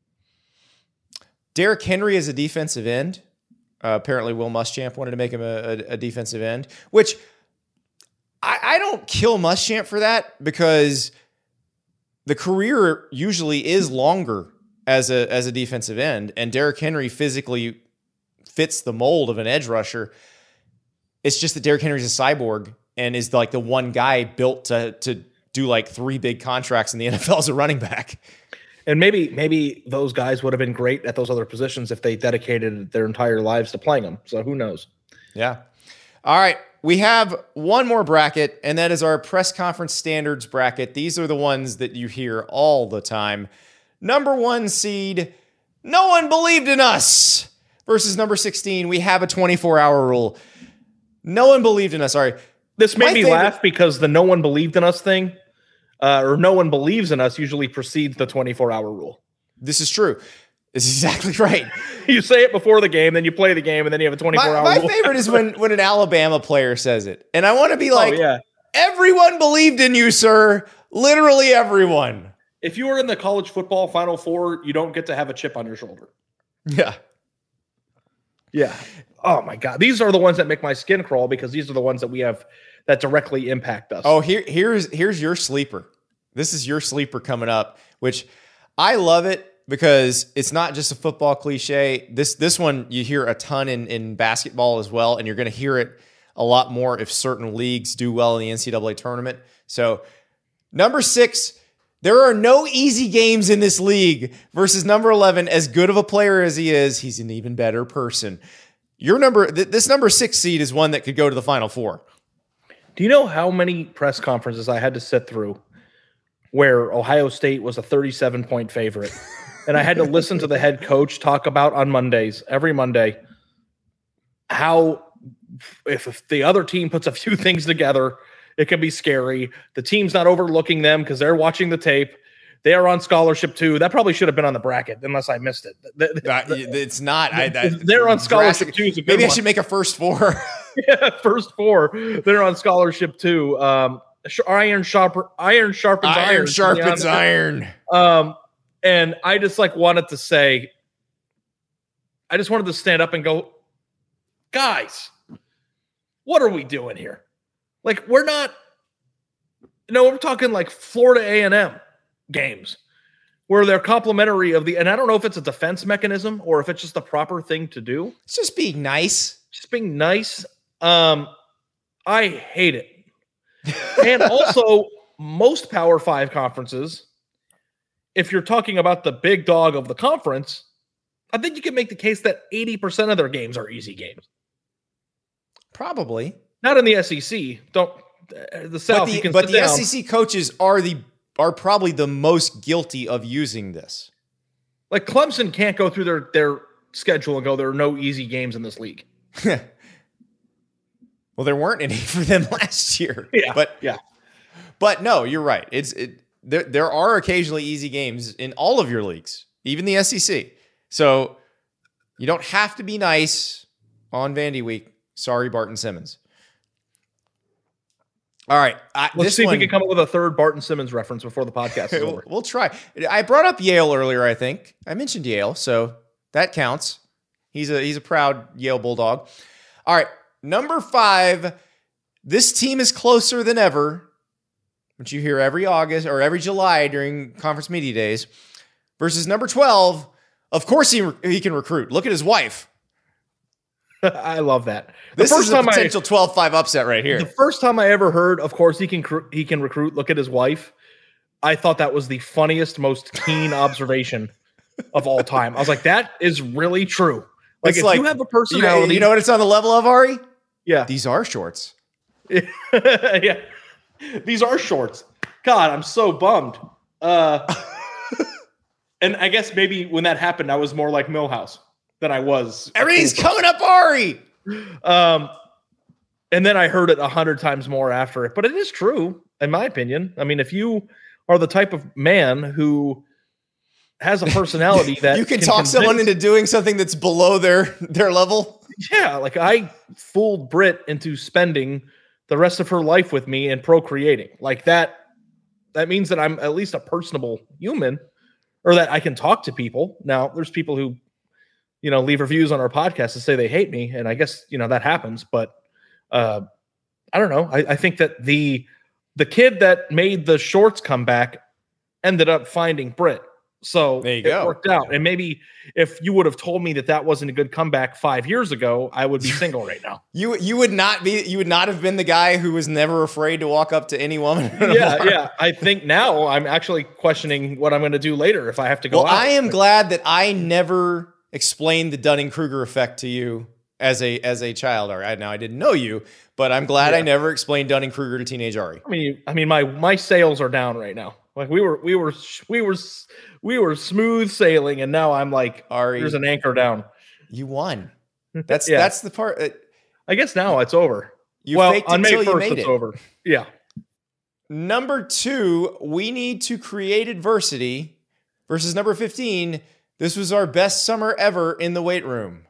B: Derrick Henry is a defensive end. Uh, apparently Will Muschamp wanted to make him a, a, a defensive end, which I, I don't kill Muschamp for that, because the career usually is longer as a as a defensive end, and Derrick Henry physically fits the mold of an edge rusher. It's just that Derrick Henry's a cyborg and is like the one guy built to to do like three big contracts in the N F L as a running back.
C: And maybe maybe those guys would have been great at those other positions if they dedicated their entire lives to playing them. So who knows?
B: Yeah. All right. We have one more bracket, and that is our press conference standards bracket. These are the ones that you hear all the time. Number one seed, no one believed in us, versus number sixteen, we have a twenty-four hour rule. No one believed in us. Sorry.
C: This made My me favorite- laugh because the no one believed in us thing, uh, or no one believes in us, usually precedes the twenty-four hour rule.
B: This is true. This is exactly right.
C: You say it before the game, then you play the game, and then you have a twenty-four hour
B: my,
C: rule.
B: My favorite is when, when an Alabama player says it. And I want to be like,
C: oh, yeah.
B: Everyone believed in you, sir. Literally everyone.
C: If you were in the college football Final Four, you don't get to have a chip on your shoulder.
B: Yeah.
C: Yeah. Oh, my God. These are the ones that make my skin crawl, because these are the ones that we have that directly impact us.
B: Oh, here, here's here's your sleeper. This is your sleeper coming up, which I love it because it's not just a football cliche. This this one you hear a ton in, in basketball as well, and you're going to hear it a lot more if certain leagues do well in the N C double A tournament. So number six, there are no easy games in this league, versus number eleven, as good of a player as he is, he's an even better person. Your number, th- this number six seed is one that could go to the Final Four.
C: Do you know how many press conferences I had to sit through where Ohio State was a thirty-seven point favorite, and I had to listen to the head coach talk about on Mondays, every Monday, how if, if the other team puts a few things together, it can be scary. The team's not overlooking them because they're watching the tape. They are on scholarship too. That probably should have been on the bracket, unless I missed it. The, the,
B: uh, it's not. I, I,
C: they're on scholarship too.
B: Maybe I should make a first four.
C: Yeah, first four. They're on scholarship too. Um, iron sharper, iron sharpens iron.
B: Iron sharpens iron.
C: Um, and I just like wanted to say, I just wanted to stand up and go, guys, what are we doing here? Like, we're not. No, we're talking like Florida A and M games where they're complimentary of the, and I don't know if it's a defense mechanism or if it's just the proper thing to do.
B: It's just being nice.
C: Just being nice. Um, I hate it. And also, most Power Five conferences, if you're talking about the big dog of the conference, I think you can make the case that eighty percent of their games are easy games.
B: Probably.
C: Not in the S E C. Don't uh, the South.
B: But the,
C: you can
B: but
C: sit
B: the
C: down.
B: S E C coaches are the are probably the most guilty of using this.
C: Like Clemson can't go through their their schedule and go, there are no easy games in this league.
B: Well, there weren't any for them last year.
C: Yeah,
B: but
C: yeah.
B: But no, you're right. It's it, there. There are occasionally easy games in all of your leagues, even the S E C. So you don't have to be nice on Vandy Week. Sorry, Barton Simmons. All right. I,
C: Let's
B: this
C: see
B: one,
C: if we can come up with a third Barton Simmons reference before the podcast is
B: we'll,
C: over.
B: we'll try. I brought up Yale earlier, I think. I mentioned Yale, so that counts. He's a he's a proud Yale Bulldog. All right. Number five. This team is closer than ever, which you hear every August or every July during conference media days, versus number twelve. Of course he, he can recruit. Look at his wife.
C: I love that. The
B: This
C: first
B: is a
C: time
B: potential twelve five upset right
C: I,
B: here.
C: the first time I ever heard, of course he can cr- he can recruit. Look at his wife. I thought that was the funniest, most keen observation of all time. I was like, that is really true. Like
B: It's
C: if
B: like-
C: you have a
B: You,
C: personality,
B: you know what it's on the level of, Ari?
C: yeah,
B: These are shorts.
C: yeah, these are shorts. God, I'm so bummed. Uh, and I guess maybe when that happened, I was more like Millhouse than I was.
B: Everything's coming up, Ari.
C: Um, and then I heard it a hundred times more after it, but it is true, in my opinion. I mean, if you are the type of man who has a personality that
B: You can,
C: can
B: talk
C: convince-
B: someone into doing something that's below their their level.
C: yeah, like I fooled Britt into spending the rest of her life with me and procreating. Like that, that means that I'm at least a personable human, or that I can talk to people. Now, there's people who, you know, leave reviews on our podcast to say they hate me, and I guess, you know, that happens. But uh, I don't know. I, I think that the the kid that made the shorts come back ended up finding Britt. So
B: There you
C: it
B: go.
C: worked out. And maybe if you would have told me that that wasn't a good comeback five years ago, I would be single right now.
B: You you would not be you would not have been the guy who was never afraid to walk up to any woman.
C: yeah, yeah. I think now I'm actually questioning what I'm going to do later if I have to go
B: Well,
C: out.
B: I am glad that I never explained the Dunning-Kruger effect to you as a as a child. All right, now I didn't know you, but I'm glad
C: Yeah.
B: I never explained Dunning-Kruger to teenage Ari.
C: I mean, I mean, my my sales are down right now. Like we were, we were, we were, we were smooth sailing, and now I'm like,
B: Ari,
C: there's an anchor down.
B: You won. That's
C: Yeah.
B: that's the part. That
C: I guess now it's over.
B: you
C: well,
B: faked
C: on May
B: until you
C: first,
B: made
C: it's
B: it.
C: over. Yeah.
B: Number two, we need to create adversity. Versus number fifteen, this was our best summer ever in the weight room.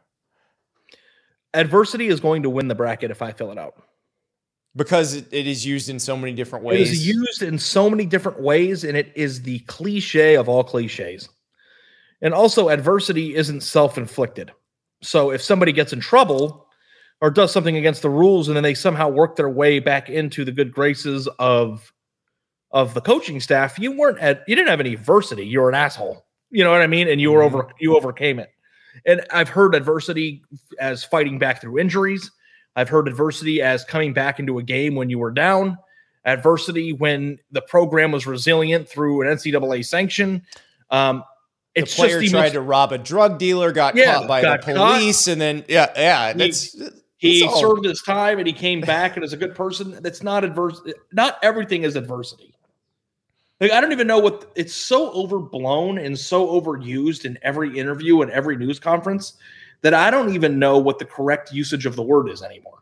C: Adversity is going to win the bracket if I fill it out.
B: Because it, it is used in so many different
C: It
B: ways.
C: is used in so many different ways, and it is the cliche of all cliches. And also, adversity isn't self-inflicted. So if somebody gets in trouble or does something against the rules, and then they somehow work their way back into the good graces of of the coaching staff, you weren't at you didn't have any adversity. You were an asshole. You know what I mean? And you were over you overcame it. And I've heard adversity as fighting back through injuries. I've heard adversity as coming back into a game when you were down. Adversity when the program was resilient through an N C double A sanction. Um,
B: The
C: it's
B: player
C: just the
B: tried
C: most,
B: to rob a drug dealer, got
C: Yeah,
B: caught by
C: got
B: the
C: caught.
B: police, and then yeah, yeah,
C: He-
B: that's
C: he
B: it's all-
C: served his time and he came back and is a good person. That's not adverse. Not everything is adversity. Like I don't even know what it's so overblown and so overused in every interview and every news conference that I don't even know what the correct usage of the word is anymore.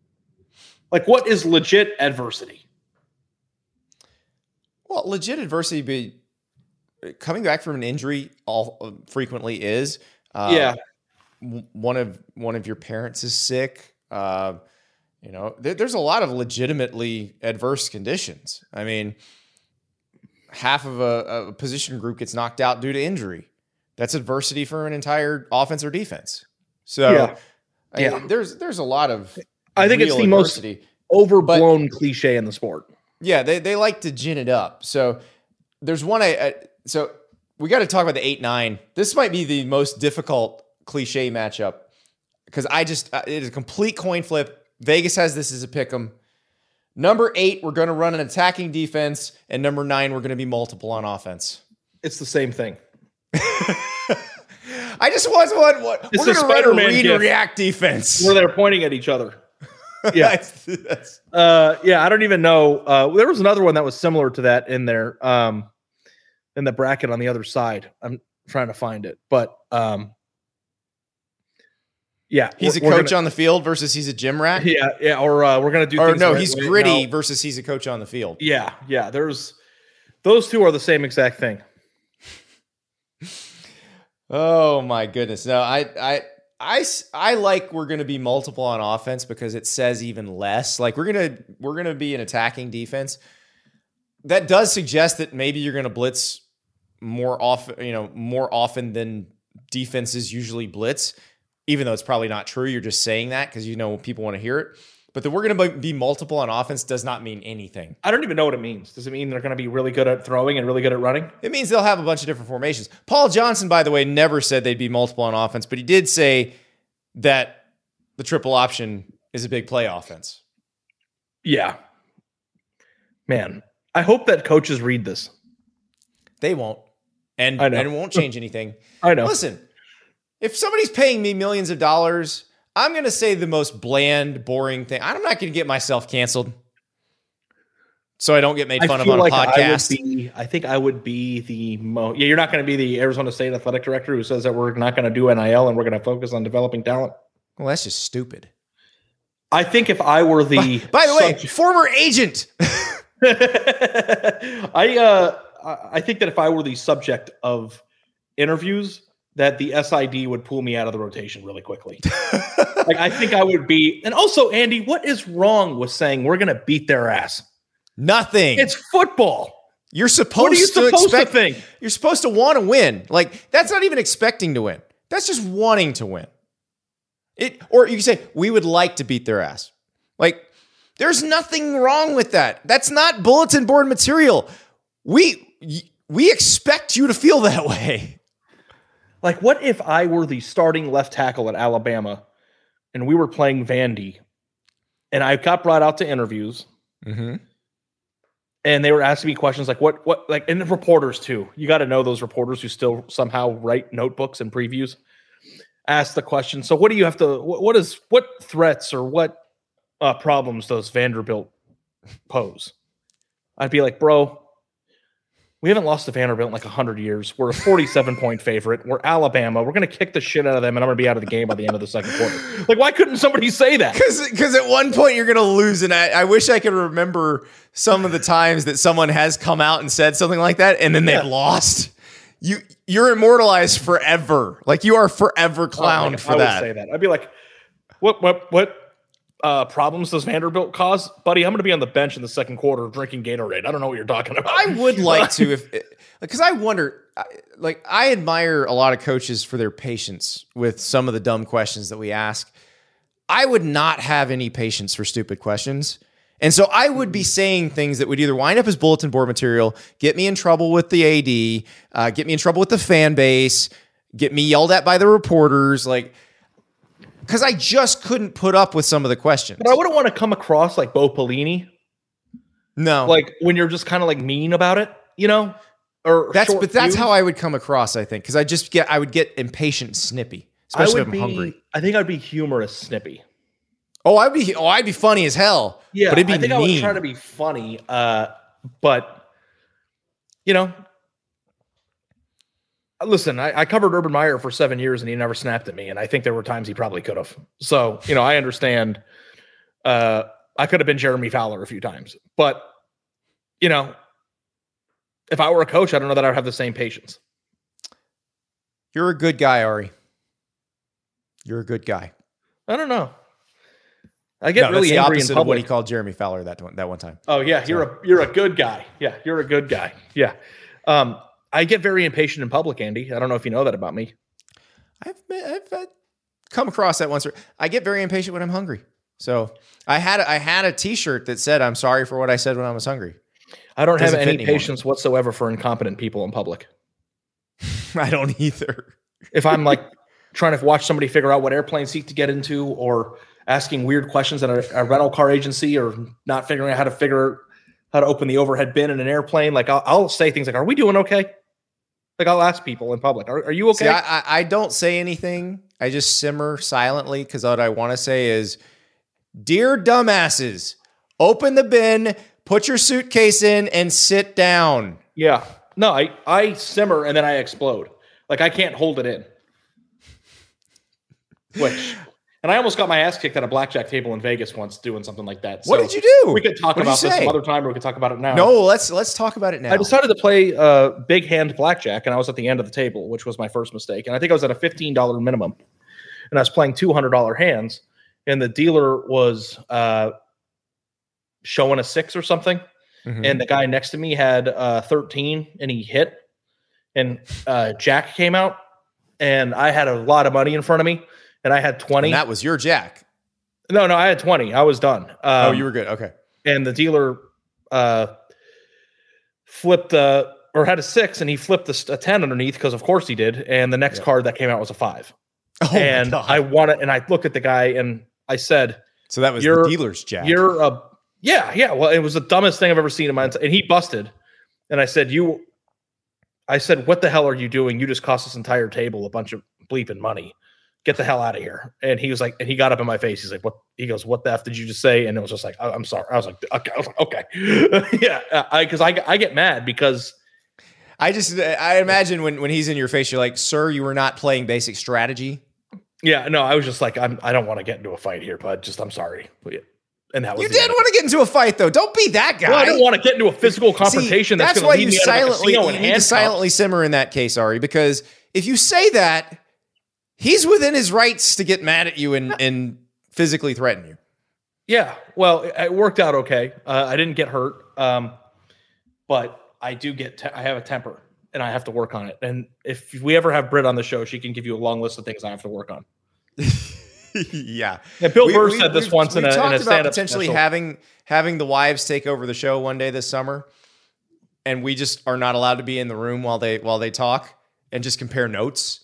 C: Like, what is legit adversity?
B: Well, legit adversity be coming back from an injury all uh, frequently is. Uh,
C: yeah,
B: w- one of one of your parents is sick. Uh, you know, there, there's a lot of legitimately adverse conditions. I mean, half of a, a position group gets knocked out due to injury. That's adversity for an entire offense or defense. So,
C: Yeah.
B: I-
C: Yeah.
B: there's there's a lot of.
C: I think it's
B: real
C: the most
B: adversity.
C: overblown cliche in the sport.
B: Yeah, they, they like to gin it up. So there's one. I, I so we got to talk about the eight nine. This might be the most difficult cliche matchup because I just uh, it is a complete coin flip. Vegas has this as a pick 'em. Number eight, we're going to run an attacking defense, and number nine, we're going to be multiple on offense.
C: It's the same thing.
B: I just was one. What
C: It's
B: we're
C: a
B: gonna run a
C: Spider-Man
B: read
C: gif.
B: and react defense.
C: Where they're pointing at each other. Yeah.
B: That's- that's-
C: Uh, yeah, I don't even know. Uh, there was another one that was similar to that in there, um, in the bracket on the other side. I'm trying to find it, but um, yeah,
B: he's a
C: we're- we're
B: coach
C: gonna-
B: on the field versus he's a gym rat.
C: Yeah, yeah, or uh, we're gonna do.
B: Or
C: things
B: no,
C: the right
B: he's
C: way.
B: gritty
C: No.
B: versus he's a coach on the field.
C: Yeah, yeah. There's those two are the same exact thing.
B: Oh my goodness! No, I, I, I, s- I like we're going to be multiple on offense because it says even less. Like we're gonna we're gonna be an attacking defense. That does suggest that maybe you're going to blitz more often, you know, more often than defenses usually blitz. Even though it's probably not true, you're just saying that because you know people want to hear it. But that we're going to be multiple on offense does not mean anything.
C: I don't even know what it means. Does it mean they're going to be really good at throwing and really good at running?
B: It means they'll have a bunch of different formations. Paul Johnson, by the way, never said they'd be multiple on offense, but he did say that the triple option is a big play offense.
C: Yeah. Man, I hope that coaches read this.
B: They won't. And,
C: I know.
B: and it won't change anything.
C: I know.
B: Listen, if somebody's paying me millions of dollars, I'm going to say the most bland, boring thing. I'm not going to get myself canceled so I don't get made
C: I
B: fun of
C: feel
B: on
C: like
B: a podcast.
C: I, would be, I think I would be the most. Yeah, you're not going to be the Arizona State athletic director who says that we're not going to do N I L and we're going to focus on developing talent.
B: Well, that's just stupid.
C: I think if I were the.
B: By the way,
C: subject-
B: former agent.
C: I uh, I- I think that if I were the subject of interviews, that the S I D would pull me out of the rotation really quickly. Like I think I would be. And also, Andy, what is wrong with saying we're going to beat their ass?
B: Nothing.
C: It's football.
B: You're supposed
C: What are you
B: to
C: supposed to
B: expect.
C: think?
B: You're supposed to want to win. Like that's not even expecting to win. That's just wanting to win. It or you can say we would like to beat their ass. Like there's nothing wrong with that. That's not bulletin board material. We we expect you to feel that way.
C: Like, what if I were the starting left tackle at Alabama and we were playing Vandy and I got brought out to interviews
B: Mm-hmm.
C: and they were asking me questions like, what, what, like, and the reporters too. You got to know those reporters who still somehow write notebooks and previews. Ask the question. So, what do you have to, what, what is, what threats or what uh, problems does Vanderbilt pose? I'd be like, bro, we haven't lost to Vanderbilt in like one hundred years. We're a forty-seven point favorite. We're Alabama. We're going to kick the shit out of them, and I'm going to be out of the game by the end of the second quarter. Like, why couldn't somebody say that?
B: Because at one point you're going to lose, and I, I wish I could remember some of the times that someone has come out and said something like that, and then they've
C: Yeah.
B: lost. You you're immortalized forever. Like you are forever clowned
C: Oh, like,
B: for
C: I
B: that.
C: would say that. I'd be like, what, what, what uh, problems does Vanderbilt cause? Buddy, I'm going to be on the bench in the second quarter drinking Gatorade. I don't know what you're talking about.
B: I would like to, if because I wonder, I- like I admire a lot of coaches for their patience with some of the dumb questions that we ask. I would not have any patience for stupid questions. And so I would be saying things that would either wind up as bulletin board material, get me in trouble with the A D, uh, get me in trouble with the fan base, get me yelled at by the reporters, like, because I just couldn't put up with some of the questions.
C: But I wouldn't want to come across like Bo Pelini,
B: No,
C: like when you're just kind of like mean about it, you know? Or
B: that's
C: short
B: but that's
C: fuse.
B: how I would come across. I think because I just get I would get impatient, and snippy,
C: I
B: especially
C: would
B: if I'm
C: be,
B: hungry.
C: I think I'd be humorous, snippy.
B: Oh, I'd be oh, I'd be funny as hell.
C: Yeah,
B: but it'd be
C: I think
B: mean.
C: I would try to be funny, uh, but you know, listen, I, I covered Urban Meyer for seven years and he never snapped at me, and I think there were times he probably could have. So you know, I understand. Uh, I could have been Jeremy Fowler a few times, but you know, if I were a coach, I don't know that I would have the same patience.
B: You're a good guy, Ari. You're a good guy.
C: I don't know. I get
B: No,
C: really
B: that's the
C: angry in
B: opposite of what
C: public.
B: he called Jeremy Fowler that one, that one time.
C: Oh yeah, you're a you're a good guy. Yeah, you're a good guy. Yeah. Um, I get very impatient in public, Andy. I don't know if you know that about me.
B: I've, I've, I've come across that once. I get very impatient when I'm hungry. So I had I had a T-shirt that said "I'm sorry for what I said when I was hungry."
C: I don't have
B: Doesn't fit
C: any
B: anymore.
C: patience whatsoever for incompetent people in public.
B: I don't either.
C: If I'm like trying to watch somebody figure out what airplane seat to get into, or asking weird questions at a, a rental car agency, or not figuring out how to figure how to open the overhead bin in an airplane, like I'll, I'll say things like, "Are we doing okay?" Like I'll ask people in public, are, are you okay?
B: See, I, I, I don't say anything. I just simmer silently because what I want to say is, dear dumbasses, open the bin, put your suitcase in, and sit down.
C: Yeah. No, I, I simmer and then I explode. Like I can't hold it in. Which, and I almost got my ass kicked at a blackjack table in Vegas once doing something like that. So
B: what did you do?
C: We could talk
B: what
C: about this some other time, or we could talk about it now.
B: No, let's let's talk about it now.
C: I decided to play uh, big hand blackjack, and I was at the end of the table, which was my first mistake. And I think I was at a fifteen dollars minimum, and I was playing two hundred dollars hands, and the dealer was uh, showing a six or something, mm-hmm. and the guy next to me had uh, thirteen, and he hit, and uh, Jack came out, and I had a lot of money in front of me. And I had twenty.
B: And that was your Jack.
C: No, no, I had twenty. I was done. Um,
B: oh, you were good. Okay.
C: And the dealer uh, flipped uh, or had a six, and he flipped a, a ten underneath because, of course, he did. And the next yeah. card that came out was a five.
B: Oh,
C: and I wanted, and I looked at the guy, and I said,
B: "So that was the dealer's Jack."
C: You're a yeah, yeah. Well, it was the dumbest thing I've ever seen in my. And he busted. And I said, "You," I said, "What the hell are you doing? You just cost this entire table a bunch of bleeping money. Get the hell out of here." And he was like, and he got up in my face. He's like, what? He goes, "What the F did you just say?" And it was just like, I'm sorry. I was like, okay. I was like, okay. yeah. I, cause I, I get mad because
B: I just, I imagine when, when he's in your face, you're like, "Sir, you were not playing basic strategy."
C: Yeah, no, I was just like, I'm, I don't want to get into a fight here, but just, I'm sorry. But yeah. And that was
B: you did want to get into a fight though. Don't be that guy.
C: Well, I don't want to get into a physical confrontation.
B: See, that's,
C: that's
B: why you
C: me
B: silently,
C: you
B: need to silently simmer in that case, Ari, because if you say that, he's within his rights to get mad at you and, and physically threaten you.
C: Yeah, well, it, it worked out okay. Uh, I didn't get hurt, um, but I do get. Te- I have a temper, and I have to work on it. And if we ever have Britt on the show, she can give you a long list of things I have to work on.
B: yeah,
C: yeah. Bill
B: we,
C: Burr
B: we,
C: said this
B: we've,
C: once
B: we've
C: in a,
B: talked
C: in a stand-up
B: about potentially
C: special.
B: having having the wives take over the show one day this summer, and we just are not allowed to be in the room while they while they talk and just compare notes.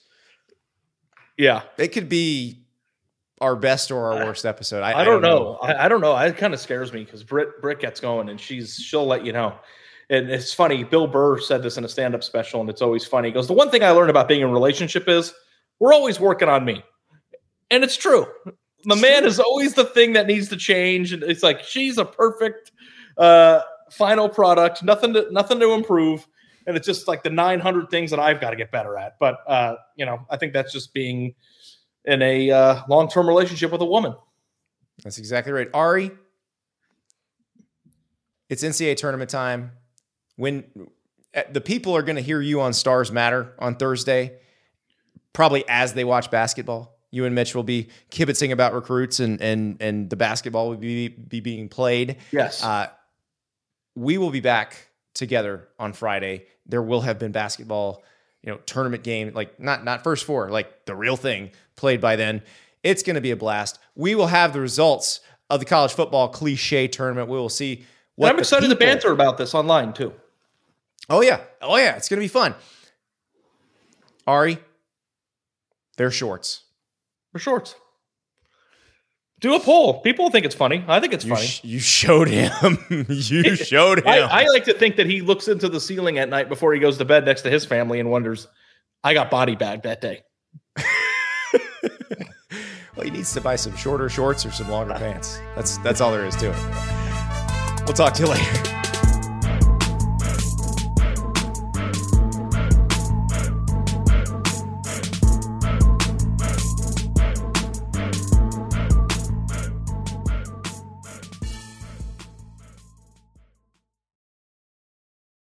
C: Yeah,
B: it could be our best or our worst episode. I,
C: I, don't, I don't know. know. I, I don't know. It kind of scares me because Britt Britt gets going and she's she'll let you know. And it's funny. Bill Burr said this in a stand-up special, and it's always funny. He goes, "The one thing I learned about being in a relationship is we're always working on me," and it's true. The man is always the thing that needs to change, and it's like she's a perfect uh, final product. Nothing to nothing to improve. And it's just like the nine hundred things that I've got to get better at. But, uh, you know, I think that's just being in a uh, long-term relationship with a woman.
B: That's exactly right. Ari, it's N C double A tournament time. When the people are going to hear you on Stars Matter on Thursday, probably as they watch basketball. You and Mitch will be kibitzing about recruits and and and the basketball will be, be being played.
C: Yes.
B: Uh, we will be back together on Friday. There will have been basketball, you know, tournament game, like not not first four, like the real thing played by then. It's going to be a blast. We will have the results of the college football cliche tournament. We will see what
C: and I'm excited
B: people,
C: to banter about this online too.
B: Oh yeah. Oh yeah. It's going to be fun. Ari, they're shorts.
C: They're shorts. Do a poll. People think it's funny. I think it's
B: you
C: funny.
B: Sh- you showed him. you showed him.
C: I, I like to think that he looks into the ceiling at night before he goes to bed next to his family and wonders, I got body bagged that day.
B: Well, he needs to buy some shorter shorts or some longer pants. That's that's all there is to it. We'll talk to you later.